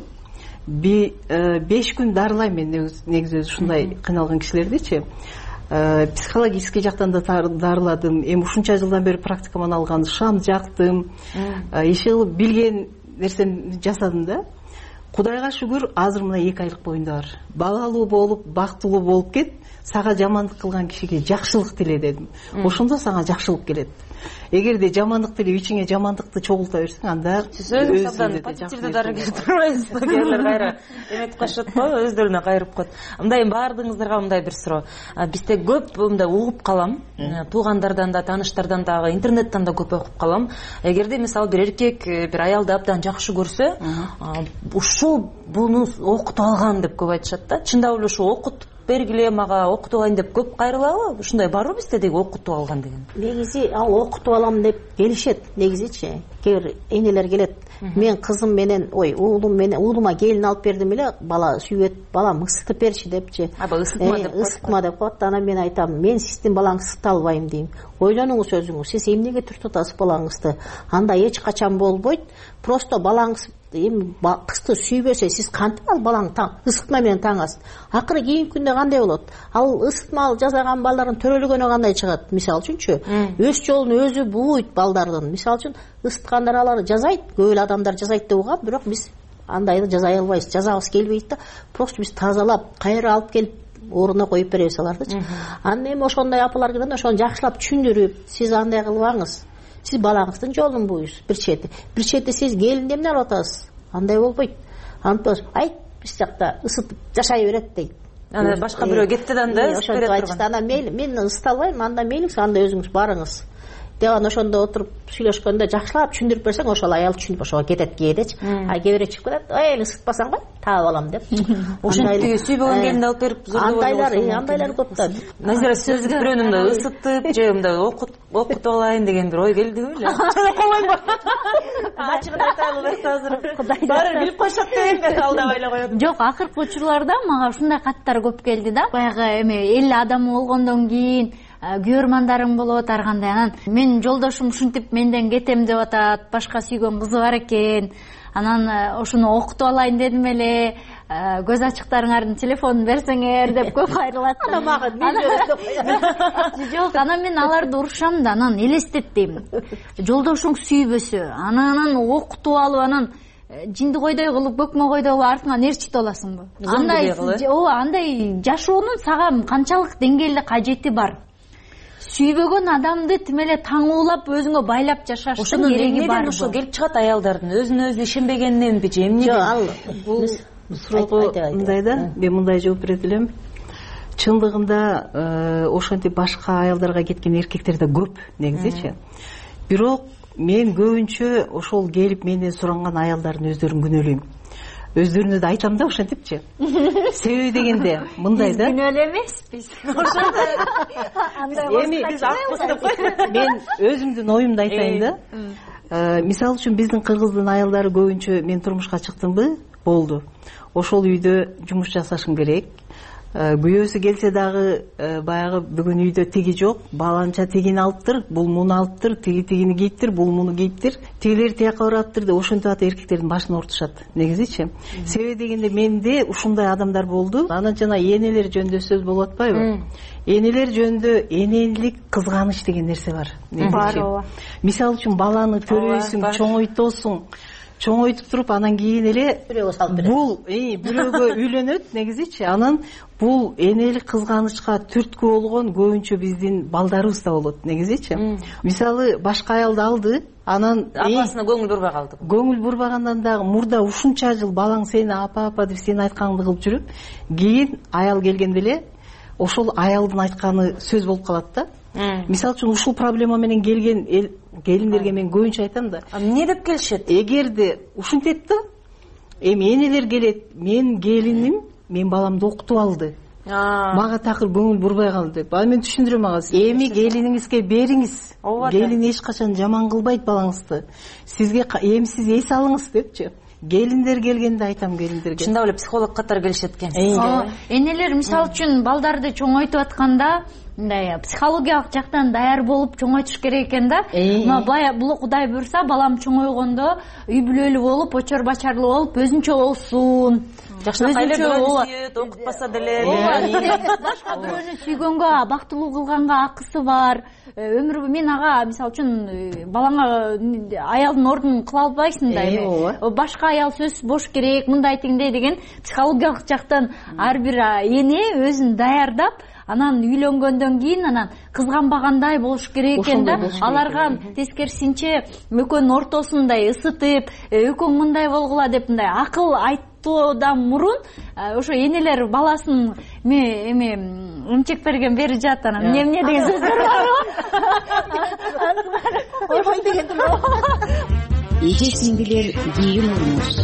5 күн дарылайм мен негизи ушундай кыйналган кишилердичи. Психологический жактан да дарыладым. Эми ушунча жылдан бери практикаман алган, шам жактым. Иш кылып билген нерсени жасадым да. Кудайга шүгүр азыр мына 2 айлык боюнда бар. Балалуу болуп, бактылуу болуп кет, сага жамандык кылган кишиге жакшылык тиле дедим. Ошондо сага жакшылык келет. Эгерде жамандык тилеп ичиңе жамандыкты чогулта берсең, анда өзүң абдан позитивдүү дарыгер турбайсыз. Кээрлер кайра эметип калышат го, өздөрүнө кайрып коет. Мындай баардыгыңыздарга мындай бир суроо. Бизде көп мындай угуп калам, туугандардан да, тааныштардан дагы, интернеттен да көп окуп калам. Эгерде мисалы бир эркек бир аялды абдан жакшы көрсө, ушул буну окутуп алган деп көп айтышат да. Чындап эле ушу окутуп бергиле мага, окутуп алайын деп көп кайрылабы? Ушундай барбы бизде деги окутуп алган деген? Негизи ал окутуп алам деп келишет. Негизичи кээ бир энелер келет. Мен кызым менен, уулума келин алып бердим эле, бала сүйөт, балам ысытып берчи депчи. Ысытма деп коет. Анан мен айтам, мен сиздин балаңызды ысыта албайм дейм. Ойлонуңуз өзүңүз, сиз эмнеге түртүп атасыз балаңызды? Анда эч качан болбойт. Просто балаңыз кызды сүйбөсө сиз кантип ал балаңды ысытма менен таңасыз. Акыры кийинки күндө кандай болот? Ал ысытма жасаган балдардын төрөлгөнү кандай чыгат? Мисалы үчүнчү, өз жолун өзү бууйт балдардын. Мисалы үчүн ысыткандар алар жазайт, көп эле адамдар жазайт деп угам, бирок биз андайды жазай албайбыз, жазабыз келбейт да. Просто биз тазалап, кайра алып келип ордуна коюп беребиз алардычы. Анда эми ошондой апалар келгенде ошону жакшылап түшүндүрүп, сиз андай кылбаңыз. Сиз балаңыздын жолун бууйсуз. Бир чети сиз келинди эмне алып атасыз? Андай болбойт. Антос айт, биз жакта ысытып жашай берет дейт. Анда башка бирөө кетти да анда ысытып берет турган. Анда мейли, мен ысыта албайм, анда мейлиңиз, анда өзүңүз барыңыз. Деген ошондо отуруп сүйлөшкөндө жакшылап түшүндүрүп берсең, ошол аял түшүнүп ошого кетет кээдечи. Кээ чыгып кетет, ой ысытпасаң го таап алам деп. Ошентиги сүйбөгөн келинди алып берип андайлар көп да. Назира, сиз бирөөнү мындай ысытып же мындай окутуп алайын деген бир ой келдиби эле? Ачыгын айтайлы азыр. Баары билип коюшат дегенде алдап эле коет. Жок, акыркы учурларда мага ушундай каттар көп келди да. Баягы эми эл адамы болгондон кийин күйөрмандарым болот ар кандай. Анан мен жолдошум ушинтип менден кетем деп атат, башка сүйгөн кызы бар экен. Анан ошону окутуп алайын дедим эле, көз ачыктарыңардын телефонун берсеңер деп көп кайрылат. Жок, анан мен аларды урушам да, анан элестеттим. Жолдошуң сүйбөсө, анан окутуп алып, анан жинди койдой кылып, көкмө койдой кылып артыңан ээрчитип аласыңбы? Андай жашоонун сага канчалык деңгээлде кажети бар? Сүйбөгөн адамды тим эле таңуулап өзүңө байлап жашаштын кереги бар. Ошо келип чыгат аялдардын өзүнө өзү ишенбегениненби же эмне? Бул суроого мындай да, мен мындай жооп берет элем. Чындыгында ошентип башка аялдарга кеткен эркектер да көп негизичи. Бирок мен көбүнчө ошол келип менден суранган аялдардын өздөрүн күнөөлөйм. Өздөрүнө да айтам да ошентипчи. Себеби дегенде мындай да. Күнөөлө эмеспиз. Эми биз акпыз деп кой. Мен өзүмдүн оюмду айтайын да. Мисалы үчүн биздин кыргыздын аялдары көбүнчө мен турмушка чыктымбы, болду. Ошол үйдө жумуш жасашым керек. Күйөөсү келсе дагы баягы бүгүн үйдө тиги жок, баланча тигини алыптыр, бул муну алыптыр, тигини кийиптир, бул муну кийиптир, тигилер тияка бараптыр деп ошентип ата эркектердин башын ортушат. Негизичи. Себеби дегенде менде ушундай адамдар болду. Анан жана энелер жөнүндө сөз болуп атпайбы? Энелер жөнүндө энелик кызганыч деген нерсе бар. Бар. Мисалы үчүн баланы төрөйсүң, чоңойтосуң. Чоңойтуп туруп анан кийин эле бул бирөөгө үйлөнөт негизичи. Анан бул энелик кызганычка түрткү болгон көбүнчө биздин балдарыбыз да болот негизичи. Мисалы башка аялды алды, анан апасына көңүл бурбай калды. Көңүл бурбагандан дагы мурда ушунча жыл балаң сени апа деп сен айтканыңды кылып жүрүп, кийин аял келгенде эле ошол аялдын айтканы сөз болуп калат да. Мисалы үчүн ушул проблема менен келген келиндерге мен көбүнчө айтам да. Эмне деп келишет? Эгерде ушинтет да, эми энелер келет, мен келиним, мен баламды окутуп алды. Мага такыр көңүл бурбай калды деп. Мен түшүндүрөм ага. Эми келиниңизге бериңиз. Келин эч качан жаман кылбайт балаңызды. Сизге эми сиз эс алыңыз депчи. Келиндер келгенде айтам келиндерге. Чындап эле психолог катары келишет экен. Энелер мисалы үчүн балдарды чоңойтуп атканда мындай психологиялык жактан даяр болуп чоңойтуш керек экен да. Бая бул Кудай буйрса балам чоңойгондо үй бүлөлүү болуп, очор бачарлуу болуп, өзүнчө болсун жакшынакай эле бирөөнү сүйөт, окутпаса деле. Башка бирөөнү сүйгөнгө, бактылуу кылганга акысы бар. Өмүр бою мен ага мисалы үчүн балаңа аялдын ордун кыла албайсың да, эми башка аял сөзсүз болуш керек, мындай тигиндей деген психологиялык жактан ар бир эне өзүн даярдап, анан үйлөнгөндөн кийин анан кызганбагандай болуш керек экен да. Аларга тескерисинче экөөнүн ортосундай ысытып, экөөң мындай болгула деп мындай акыл айтуудан мурун ошо энелер баласын эми эмчек берген бери жат, анан эмне деген сөздөр бар. Ошо деген эже сиңдилер кийин урмуш.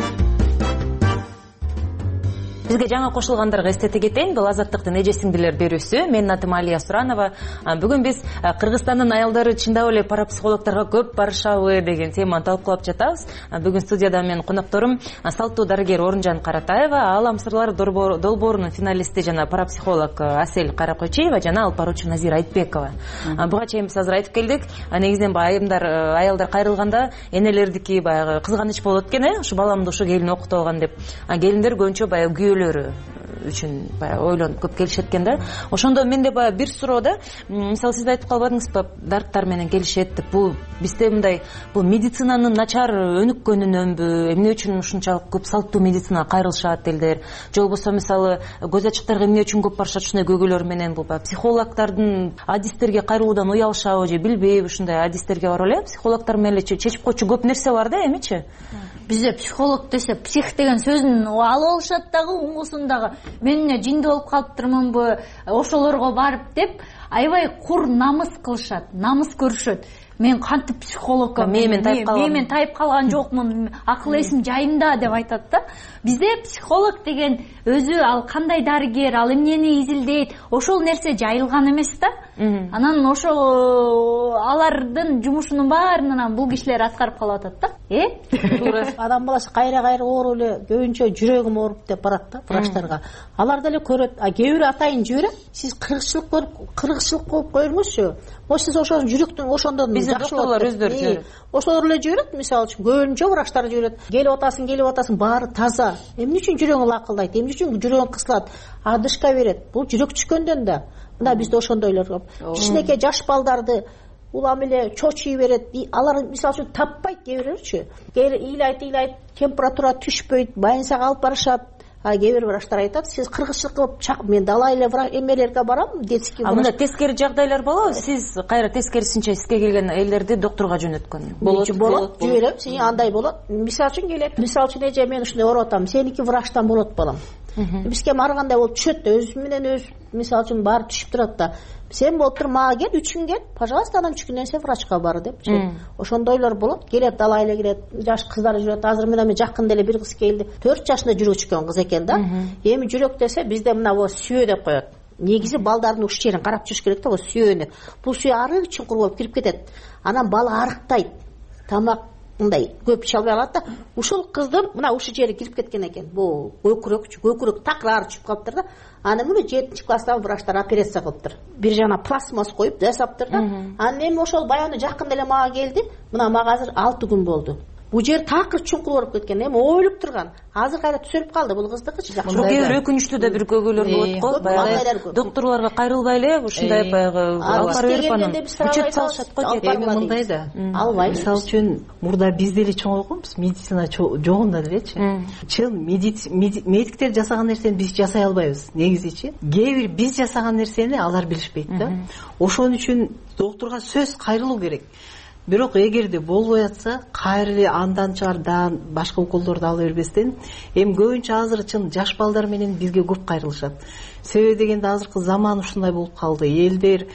Бизге жаңа кошулгандарга эстете кетейин. Бул Азаттыктын эже сиңдилер берүүсү. Менин атым Алия Суранова. Бүгүн биз Кыргызстандын аялдары чындап эле парапсихологторго көп барышабы деген теманы талкуулап жатабыз. Бүгүн студияда менин конокторум салттуу дарыгер Орунжан Каратаева, Аалам сырлары долбоорунун финалисти жана парапсихолог Асель Каракойчиева жана алпаруучу Назира Айтбекова. Буга чейин биз азыр айтып келдик. Негизинен аялдар кайрылганда энелердики баягы кызганыч болот экен, ушу баламды ушу келин окутуп алган деп. Келиндер көбүнчө баягы үчүн ойлонуп көп келишет экен да. Ошондо менде баягы бир суроо да, мисалы сиз айтып калбадыңызбы, дарттар менен келишет деп. Бул бизде мындай, бул медицинанын начар өнүккөнүнөнбү, эмне үчүн ушунчалык көп салттуу медицинага кайрылышат элдер, же болбосо мисалы көз ачыктарга эмне үчүн көп барышат ушундай көйгөйлөр менен, бул психологдордун адистерге кайрылуудан уялышабы же билбейби, ушундай адистерге бар эле психологдор менен эле чечип койчу көп нерсе бар да эмичи? Бизде психолог десе, псих деген сөзүн алып алышат дагы, уңгусун дагы. Мен эмне жинди болуп калыптырмынбы, ошолорго барып деп, аябай кур намыс кылышат, намыс көрүшөт. Мен кантип психологко менен тайып калган жокмун, акыл эсим жайымда деп айтат да. Бизде психолог деген өзү ал кандай дарыгер, ал эмнени изилдейт, ошол нерсе жайылган эмес да. Анан ошол алардын жумушунун баарынан бул кишилер аткарып калып атат да. Туура. Адам баласы кайра ооруп эле көбүнчө жүрөгүм ооруп деп барат да врачтарга. Алар деле көрөт. Кээ бирөө атайын жиберет. Сиз кыргызчылык коюп коюңузчу. Сиз ошол жүрөктүн ошондон доктурлар өздөрү жиберет. Ошолор эле жиберет, мисалы үчүн көбүнчө врачтар жиберет. Келип атасың, баары таза. Эмне үчүн жүрөгүң лакылдайт? Эмне үчүн жүрөгүң кысылат? Адышка берет. Бул жүрөк түшкөндөн да. Мына бизде ошондойлор көп. Кичинекей жаш балдарды улам эле чочуй берет. Алар мисалы үчүн таппайт кээ бирөчү. Ыйлайт, температура түшпөйт, больницага алып барышат. Кээ бир врачтар айтат, сиз кыргызчылык кылып чакып, мен далай эле эмелерге барам, детский врач. Мында тескери жагдайлар болобу? Сиз кайра тескерисинче сизге келген элдерди доктурга жөнөткөн болот, жиберем, сен андай болот. Мисалы үчүн келет. Мисалы үчүн эже мен ушундай ооруп атам, сеники врачтан болот балам. Бизге ары болуп түшөт да, өзү менен өзү мисалы үчүн баары түшүп турат да. Сен болуп тур, мага кел, 3 күн кел, пожалуйста, анан 3 күндөн соң врачка бар деп. Ошондойлор болот. Келет, далай эле келет, жаш кыздар жүрөт. Азыр мен жакында эле бир кыз келди. 4 жашында жүрөк чыккан кыз экен да. Эми жүрөк десе, бизде мына бу сүйө деп коет. Негизи балдардын уш жерин карап жүрүш керек да, бу сүйөнү. Бул сүйө арык чуңкур болуп кирип кетет. Анан бала арыктайт. Тамак мындай көп иче албай калат да. Ушул кыздын мына ушу жери кирип кеткен экен. Бул көкүрөк такыр чүп калыптыр да. Аны муну 7-класстагы врачтар операция кылыптыр. Бир жана пластмасс коюп жасаптыр да. Анан эми ошол баягы жакында эле мага келди. Мына мага азыр 6 күн болду. Бул жер такыр чуңкур болуп кеткен. Эми ойлоп турган. Азыр кайра түзөлүп калды бул кыздыкычы. Кээ бир өкүнчтүү да бир көйгөйлөр болот го. Баягы доктурларга кайрылбай эле ушундай баягы алып барып анан күчөт салышат го. Эми мындай да. Албай. Мисалы үчүн мурда бизде эле чоңойгонбуз, медицина жогунда делечи. Чын медиктер жасаган нерсени биз жасай албайбыз, негизичи. Кээ бир биз жасаган нерсени алар билишпейт да. Ошон үчүн доктурга сөз кайрылуу керек. Бирок эгерде болбой атса, кайра эле андан чыгардан башка уколдорду ала бербестен, эми көбүнчө азыр чын жаш балдар менен бизге көп кайрылышат. Себеби дегенде азыркы заман ушундай болуп калды. Элдер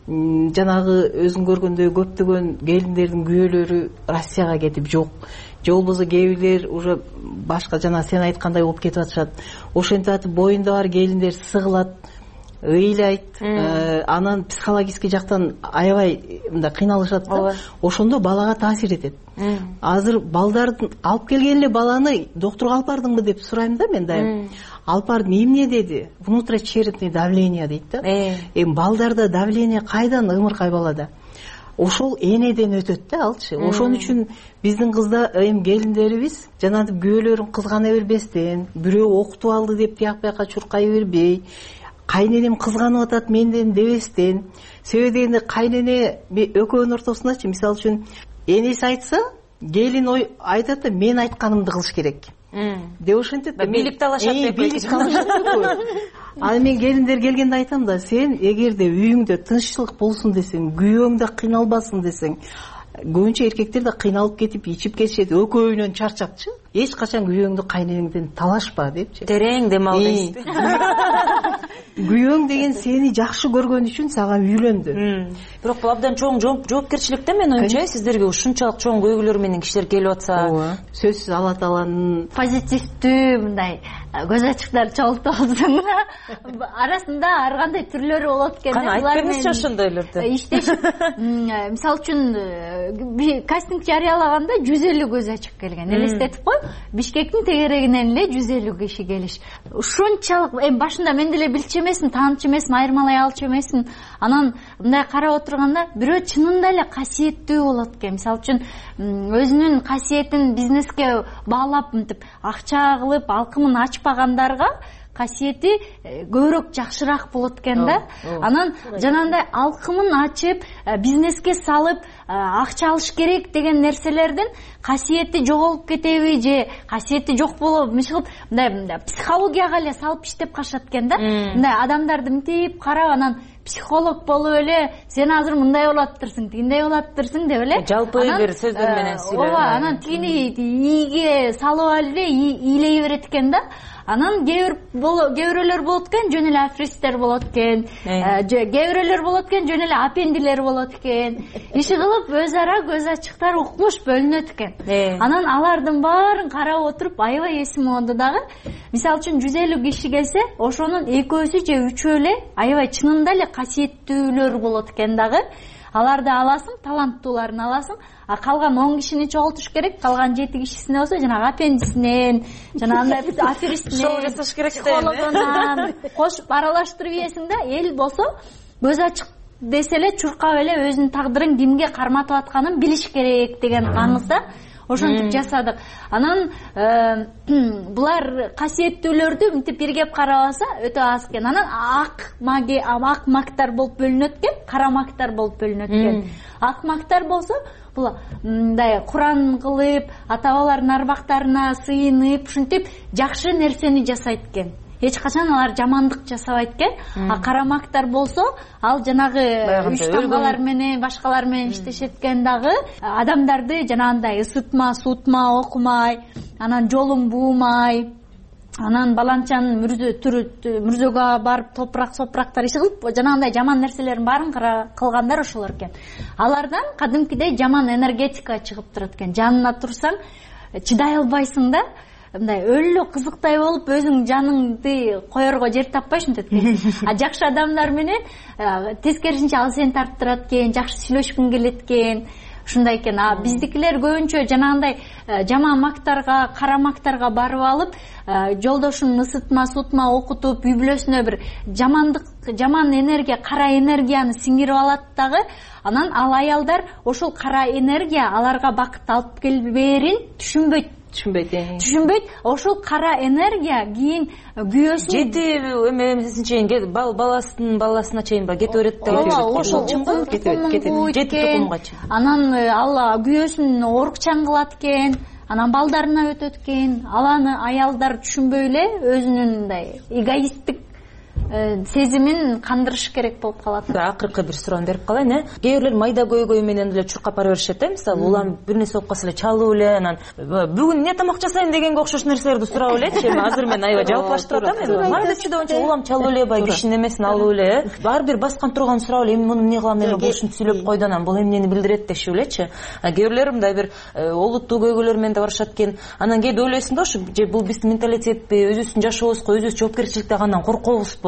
жанагы өзүң көргөндөй көптөгөн келиндердин күйөөлөрү Россияга кетип жок. Же болбосо кээ бирлер уже башка жана сен айткандай болуп кетип атышат. Ошентип атып боюнда бар келиндер сыгылат, ыйлайт, анан психологический жактан аябай мындай кыйналышат да. Ошондо балага таасир этет. Азыр балдардын алып келген эле баланы доктурга алып бардыңбы деп сурайм да мен дайым. Алып бардым, эмне деди? Внутричерепный давление дейт да. Эми балдарда давление кайдан ымыркай балада? ошол энеден өтөт да алчы. Ошон үчүн биздин кызда эми келиндерибиз жанагы күйөөлөрүн кызгана бербестен, бирөө окутуп алды деп тияк бияка чуркай бербей, кайненем кызганып атат менден дебестен. Себеби дегенде кайнене экөөнүн ортосундачы мисалы үчүн энеси айтса, келин айтат да мен айтканымды кылыш керек деп ошентет да. Бийлик талашат деп. Бийлик талашат деп. Ал мен келиндер келгенде айтам да, сен эгерде үйүңдө тынччылык болсун десең, күйөөң да кыйналбасын десең, көбүнчө эркектер да кыйналып кетип ичип кетишет, экөөүнөн чарчапчы. Эч качан күйөөңдү кайненеңден талашпа депчи. Терең дем ал дейсиз. Күйөөң деген сени жакшы көргөн үчүн сага үйлөндү. Бирок бул абдан чоң жоопкерчилик да, мен оюмча. Сиздерге ушунчалык чоң көйгөйлөр менен кишилер келип атса, сөзсүз Алла Тааланын позитивдүү мындай көз ачыктар чогултуп алсын. Арасында ар кандай түрлөрү болот экен. Кана айтып бериңизчи ошондойлорду. Мисалы үчүн кастинг жарыялаганда 150 көз ачык келген. Элестетип кой, Бишкектин тегерегинен эле 150 киши келиш. Ушунчалык эми башында мен деле билчү эмесмин, таанычу эмесмин, айырмалай алчу эмесмин. Анан мындай карап отурганда бирөө чынында эле касиеттүү болот экен. Мисалы үчүн өзүнүн касиетин бизнеске баалап мынтип акча кылып алкымын ачпагандарга касиети көбүрөөк жакшыраак болот экен да. Анан жанагындай алкымын ачып, бизнеске салып, акча алыш керек деген нерселердин касиети жоголуп кетеби же касиети жок болобу, мисалы мындай психологияга эле салып иштеп калышат экен да. Мындай адамдарды мынтип карап, анан психолог болуп эле сен азыр мындай болуп атырсың, тигиндей болуп атырсың деп эле жалпы бир сөздөр менен сүйлөп. Ооба, анан тигини ийге салып алып эле ийлей берет экен да. Анан кээ бирөөлөр болот экен, жөн эле аферисттер болот экен. Кээ бирөөлөр болот экен, жөн эле апендилер болот экен. Иши кылып өз ара көз ачыктар укмуш бөлүнөт экен. Анан алардын баарын карап отуруп аябай эсим алды дагы. Мисалы үчүн 150 киши келсе, ошонун экөөсү же үчөө эле аябай чынында эле касиеттүүлөр болот экен дагы. Аларды аласың, таланттууларын аласың, а калган 10 кишини чогултуш керек. Калган 7 кишисине болсо жанагы апендисинен, жанагындай аферистинен, психологунан кошуп аралаштырып ийесиң да. Эл болсо көз ачык десе эле чуркап эле өзүнүн тагдырын кимге карматып атканын билиш керек деген аңызда ошентип жасадык. Анан булар касиеттүүлөрдү мынтип биргеп карабаса өтө аз экен. Анан ак мактар болуп бөлүнөт экен, кара мактар болуп бөлүнөт экен. Ак мактар болсо бул мындай Куран кылып, ата-бабалардын арбактарына сыйынып, ушинтип жакшы нерсени жасайт экен. Эч качан алар жамандык жасабайт экен. А карамактар болсо, ал жанагы үч тамгалар менен, башкалар менен иштешет экен дагы. Адамдарды жанагындай ысытма, суутма, окумай, анан жолун буумай, анан баланчанын мүрзөгө барып топурак-сопурактар иши кылып, жанагындай жаман нерселердин баарын кылгандар ошолор экен. Алардан кадимкидей жаман энергетика чыгып турат экен. Жанына турсаң чыдай албайсың да. Мындай өлө кызыктай болуп өзүң жаныңды коерго жер таппай ушинтет экен. А жакшы адамдар менен тескерисинче ал сени тарттырат экен, жакшы сүйлөшкүң келет экен. Ушундай экен. А биздикилер көбүнчө жанагындай жаман мактарга, кара мактарга барып алып, жолдошун ысытма, сутма окутуп, үй бүлөсүнө бир жаман энергия, кара энергияны сиңирип алат дагы. Анан ал аялдар ошол кара энергия аларга бакыт алып келбээрин түшүнбөйт. Ошол кара энергия кийин күйөөсүн 7 чейин баласына чейин кетип берет да. Ошол кетип. Анан ал күйөөсүн оорукчан кылат экен. Анан балдарына өтөт экен. Аланы аялдар түшүнбөй эле өзүнүн мындай эгоисттик сезимин кандырыш керек болуп калат. Акыркы бир суроону берип калайын. Кээ бирлер майда көйгөй менен эле чуркап бара беришет. Мисалы, улам бир нерсе болуп калса эле чалып эле, анан бүгүн эмне тамак жасайм дегенге окшош нерселерди сурап элечи. Азыр мен аябай жалпылаштырып атам. Майда чүйдө боюнча улам чалып эле, бай кишинин эмесин алып эле, баары бир баскан турган сурап эле, эми муну эмне кылам, эми бул ушинтип сүйлөп койду, анан бул эмнени билдирет дешип элечи. Кээ бирлер мындай бир олуттуу көйгөйлөр менен да барышат экен. Анан кээде ойлойсуң да, ушу же бул биздин менталитетпи, өзүбүздүн жашообузго өзүбүз жоопкерчиликти алгандан коркобузбу?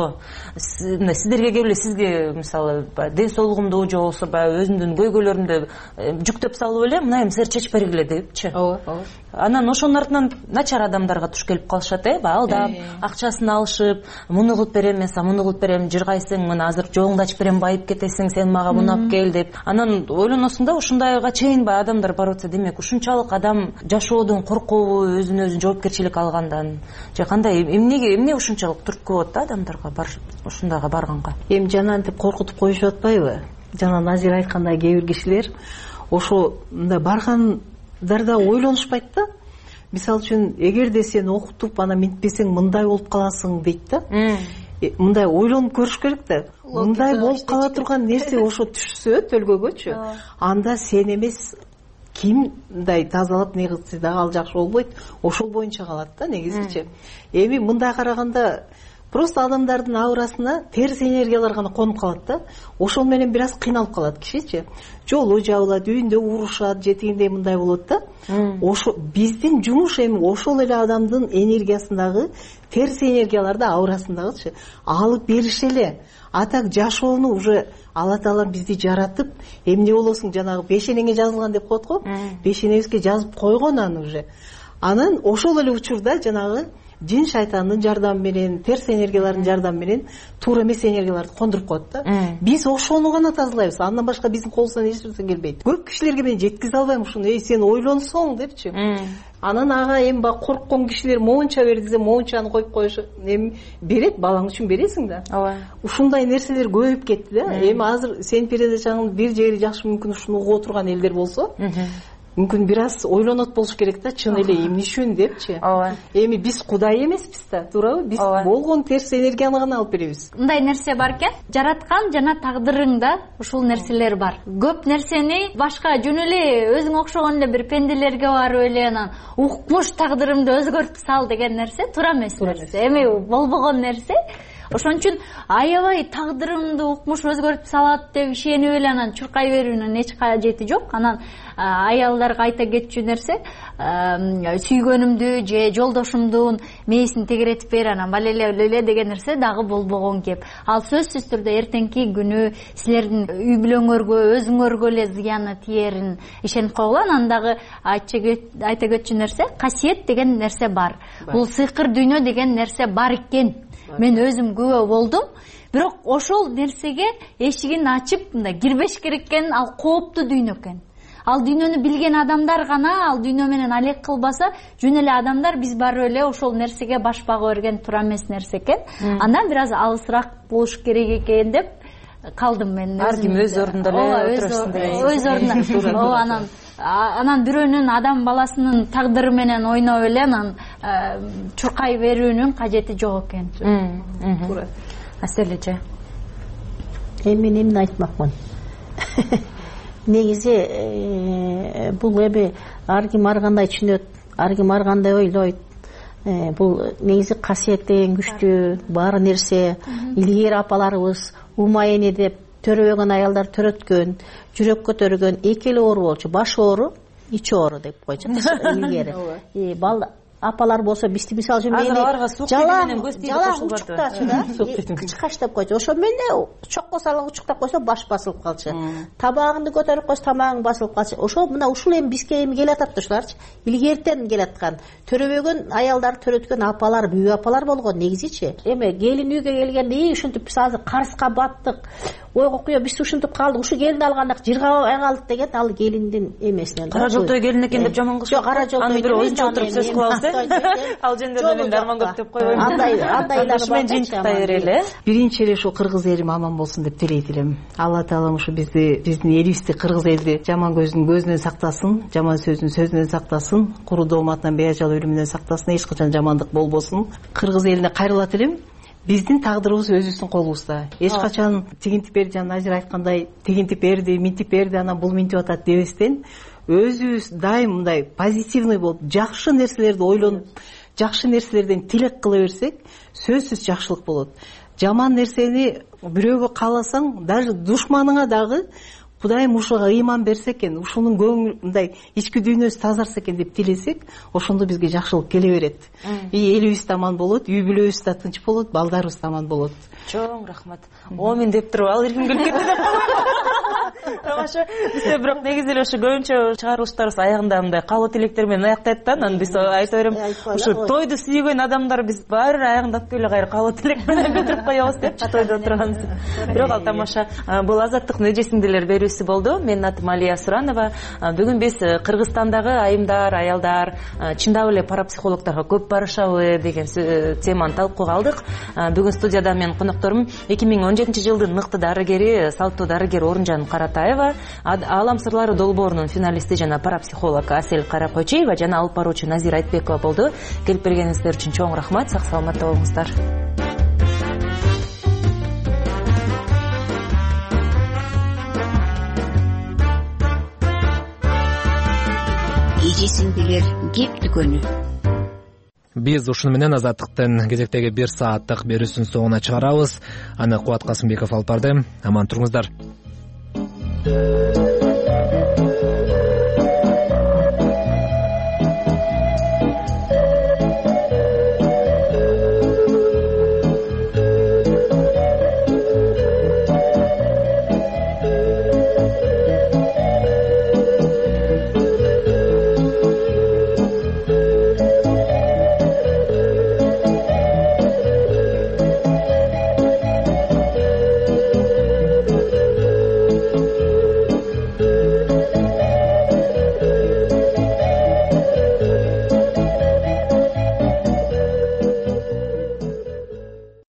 ошого сиздерге келип эле сизге мисалы ден соолугумду же болбосо баягы өзүмдүн көйгөйлөрүмдү жүктөп салып эле мына эми силер чечип бергиле депчи. ооба. Анан ошонун артынан начар адамдарга туш келип калышат, баягы алдап, акчасын алышып, муну кылып берем, мен сага муну кылып берем, жыргайсың, мына азыр жолуңду ачып берем, байып кетесиң, сен мага муну алып кел деп. Анан ойлоносуң да ушундайга чейин баягы адамдар барып атса, демек ушунчалык адам жашоодон коркобу, өзүнө жоопкерчилик алгандан же кандай, эмне ушунчалык түрткү болот да адамдарга ушундайга барганга? Эми жанагынтип коркутуп коюшуп атпайбы? Жана Назира айткандай кээ бир кишилер ошо мындай баргандарда ойлонушпайт да. Мисалы үчүн, эгерде сен окутуп анан минтпесең мындай болуп каласың дейт да. Мындай ойлонуп көрүш керек да. Мындай болуп кала турган нерсе ошо түшсө төлгөгөчү, анда сен эмес ким мындай тазалап не кылса дагы ал жакшы болбойт. Ошол боюнча калат да негизичи. Эми мындай караганда просто адамдардын аурасына терс энергиялар гана конуп калат да. Ошол менен бир аз кыйналып калат кишичи. Жолу жабылат, үйүндө урушат, жетигиндей мындай болот да. Ошо биздин жумуш эми ошол эле адамдын энергиясындагы терс энергияларды аурасындагычы алып бериш эле. А так жашоону уже Алла Таалам бизди жаратып, эмне болосуң жанагы бешенеңе жазылган деп коет го. Бешенебизге жазып койгон аны уже. Анан ошол эле учурда жанагы жин шайтандын жардамы менен, терс энергиялардын жардамы менен туура эмес энергияларды кондуруп коет да. Биз ошону гана тазалайбыз. Андан башка биздин колубуздан эч нерсе келбейт. Көп кишилерге мен жеткизе албайм ушуну. Сен ойлонсоң депчи. Анан ага эми бак корккон кишилер моунча бер десе, моунчаны коюп коюшат. Эми берет, балаң үчүн бересиң да. Ооба. Ушундай нерселер көбөйүп кетти да. Эми азыр сен передачаңдын бир жери жакшы мүмкүн ушуну угуп отурган элдер болсо, мүмкүн бир аз ойлонот болуш керек да, чын эле эмне үчүн депчи. Ооба. Эми биз Кудай эмеспиз да, туурабы? Биз болгон терс энергияны гана алып беребиз. Мындай нерсе бар экен, жараткан жана тагдырыңда ушул нерселер бар. Көп нерсени башка жөн эле өзүң окшогон эле бир пенделерге барып эле анан укмуш тагдырымды өзгөртүп сал деген нерсе туура эмес нерсе. Эми болбогон нерсе. Ошон үчүн аябай тагдырымды укмуш өзгөртүп салат деп ишенип эле анан чуркай берүүнүн эч кажети жок. Анан аялдарга айта кетчү нерсе, сүйгөнүмдү же жолдошумдун мээсин тегеретип бер, анан балеле деген нерсе дагы болбогон кеп. Ал сөзсүз түрдө эртеңки күнү силердин үй бүлөңөргө, өзүңөргө эле зыяны тиерин ишенип койгула. Анан дагы айта кетчү нерсе, касиет деген нерсе бар. Бул сыйкыр дүйнө деген нерсе бар экен. Мен өзүм күбө болдум. Бирок ошол нерсеге эшигин ачып мындай кирбеш керек экен. Ал кооптуу дүйнө экен. Ал дүйнөнү билген адамдар гана ал дүйнө менен алек кылбаса, жөн эле адамдар биз барып эле ошол нерсеге баш бага берген туура эмес нерсе экен. Андан бир аз алысыраак болуш керек экен деп калдым мен. Ар ким өз ордунда эле отурсын деген. Өз ордунда. Ооба, анан бирөөнүн адам баласынын тагдыры менен ойноп эле анан чуркай берүүнүн кажети жок экен. Туура. Асележе. Эми мен эмне айтмакмын? Негизи бул эми ар ким ар кандай түшүнөт, ар ким ар кандай ойлойт. Бул негизи касиет деген күчтүү бар нерсе. Илгери апаларыбыз умайыны деп төрөбөгөн аялдар төрөткөн, жүрөк көтөргөн, эки эле оору болчу, баш оору, ич оору деп койчу илгери. Апалар болсо бизди мисалы үчүн жалаң учуктачы да, кычкач деп койчу. Ошо менен чокко салып учуктап койсо баш басылып калчу. Табагыңды көтөрүп койсо тамагың басылып калчу. Ошо мына ушул эми бизге эми келатат да ушуларчы. Илгертен келаткан. Төрөбөгөн аялдар төрөткөн апалар, бүй апалар болгон негизичи. Эми келин үйгө келгенде ушинтип биз азыр карызга баттык. Ойго куя биз ушинтип калдык. Ушу келин алганда жыргабай калдык деген ал келиндин эмесинен. Кара жолтой келин экен деп жаман кылышат. Жок, кара жолтой. Аны бир оюнчу отуруп сөз кылабыз. Ал жөнүндө мен дарман көп деп койбойм. Андайлар мен жыйынтыктай берели. Биринчи эле ошо кыргыз элим аман болсун деп тилейт элем. Алла Таалам ушу биздин элибизди, кыргыз элди жаман көздүн көзүнөн сактасын, жаман сөздүн сөзүнөн сактасын, куру дооматынан беажал өлүмүнөн сактасын, эч качан жамандык болбосун. Кыргыз элине кайрылат элем. Биздин тагдырыбыз өзүбүздүн колубузда. Эч качан тигинтип берди, жана Назира айткандай тигинтип берди, минтип берди, анан бул минтип атат дебестен, өзүбүз дайым мындай позитивный болуп, жакшы нерселерди ойлонуп, жакшы нерселерден тилек кыла берсек, сөзсүз жакшылык болот. Жаман нерсени бирөөгө кааласаң, даже душманыңа дагы Кудайым ушуга ыйман берсе экен, ушунун көңүл мындай ички дүйнөсү тазарса экен деп тилесек, ошондо бизге жакшылык келе берет. Элибиз таман болот, үй бүлөбүз да тынч болот, балдарыбыз таман болот. Чоң рахмат. Омин деп туруп ал эрким келип кетти деп. Тамаша. Бизде бирок негизи эле ошо көбүнчө чыгарылыштарыбыз аягында мындай каалоо тилектер менен аяктайт да. Анан биз айта берем, ушу тойду сүйгөн адамдар биз баары аягында атпай эле кайра каалоо тилек менен бүтүрүп коебуз депчи тойдо отурганбыз. Бирок ал тамаша. Бул Азаттыктын эжесиңдилер берүүсү болду. Менин атым Алия Суранова. Бүгүн биз Кыргызстандагы айымдар, аялдар чындап эле парапсихологторго көп барышабы деген теманы талкууга алдык. Бүгүн студияда менин конокторум 2017-жылдын мыкты дарыгери, салттуу дарыгер Орунжан Каратаева, Аалам сырлары долбоорунун финалисти жана парапсихолог Асель Каракойчиева жана алып баруучу Назира Айтбекова болду. Келип бергениңиздер үчүн чоң рахмат. Сак саламатта болуңуздар. Эжесиңдилер кеп дүкөнү. Биз ушуну менен Азаттыктын кезектеги 1 сааттык берүүсүнүн соңуна чыгарабыз. Аны Кубат Касымбеков алып барды. Аман туруңуздар.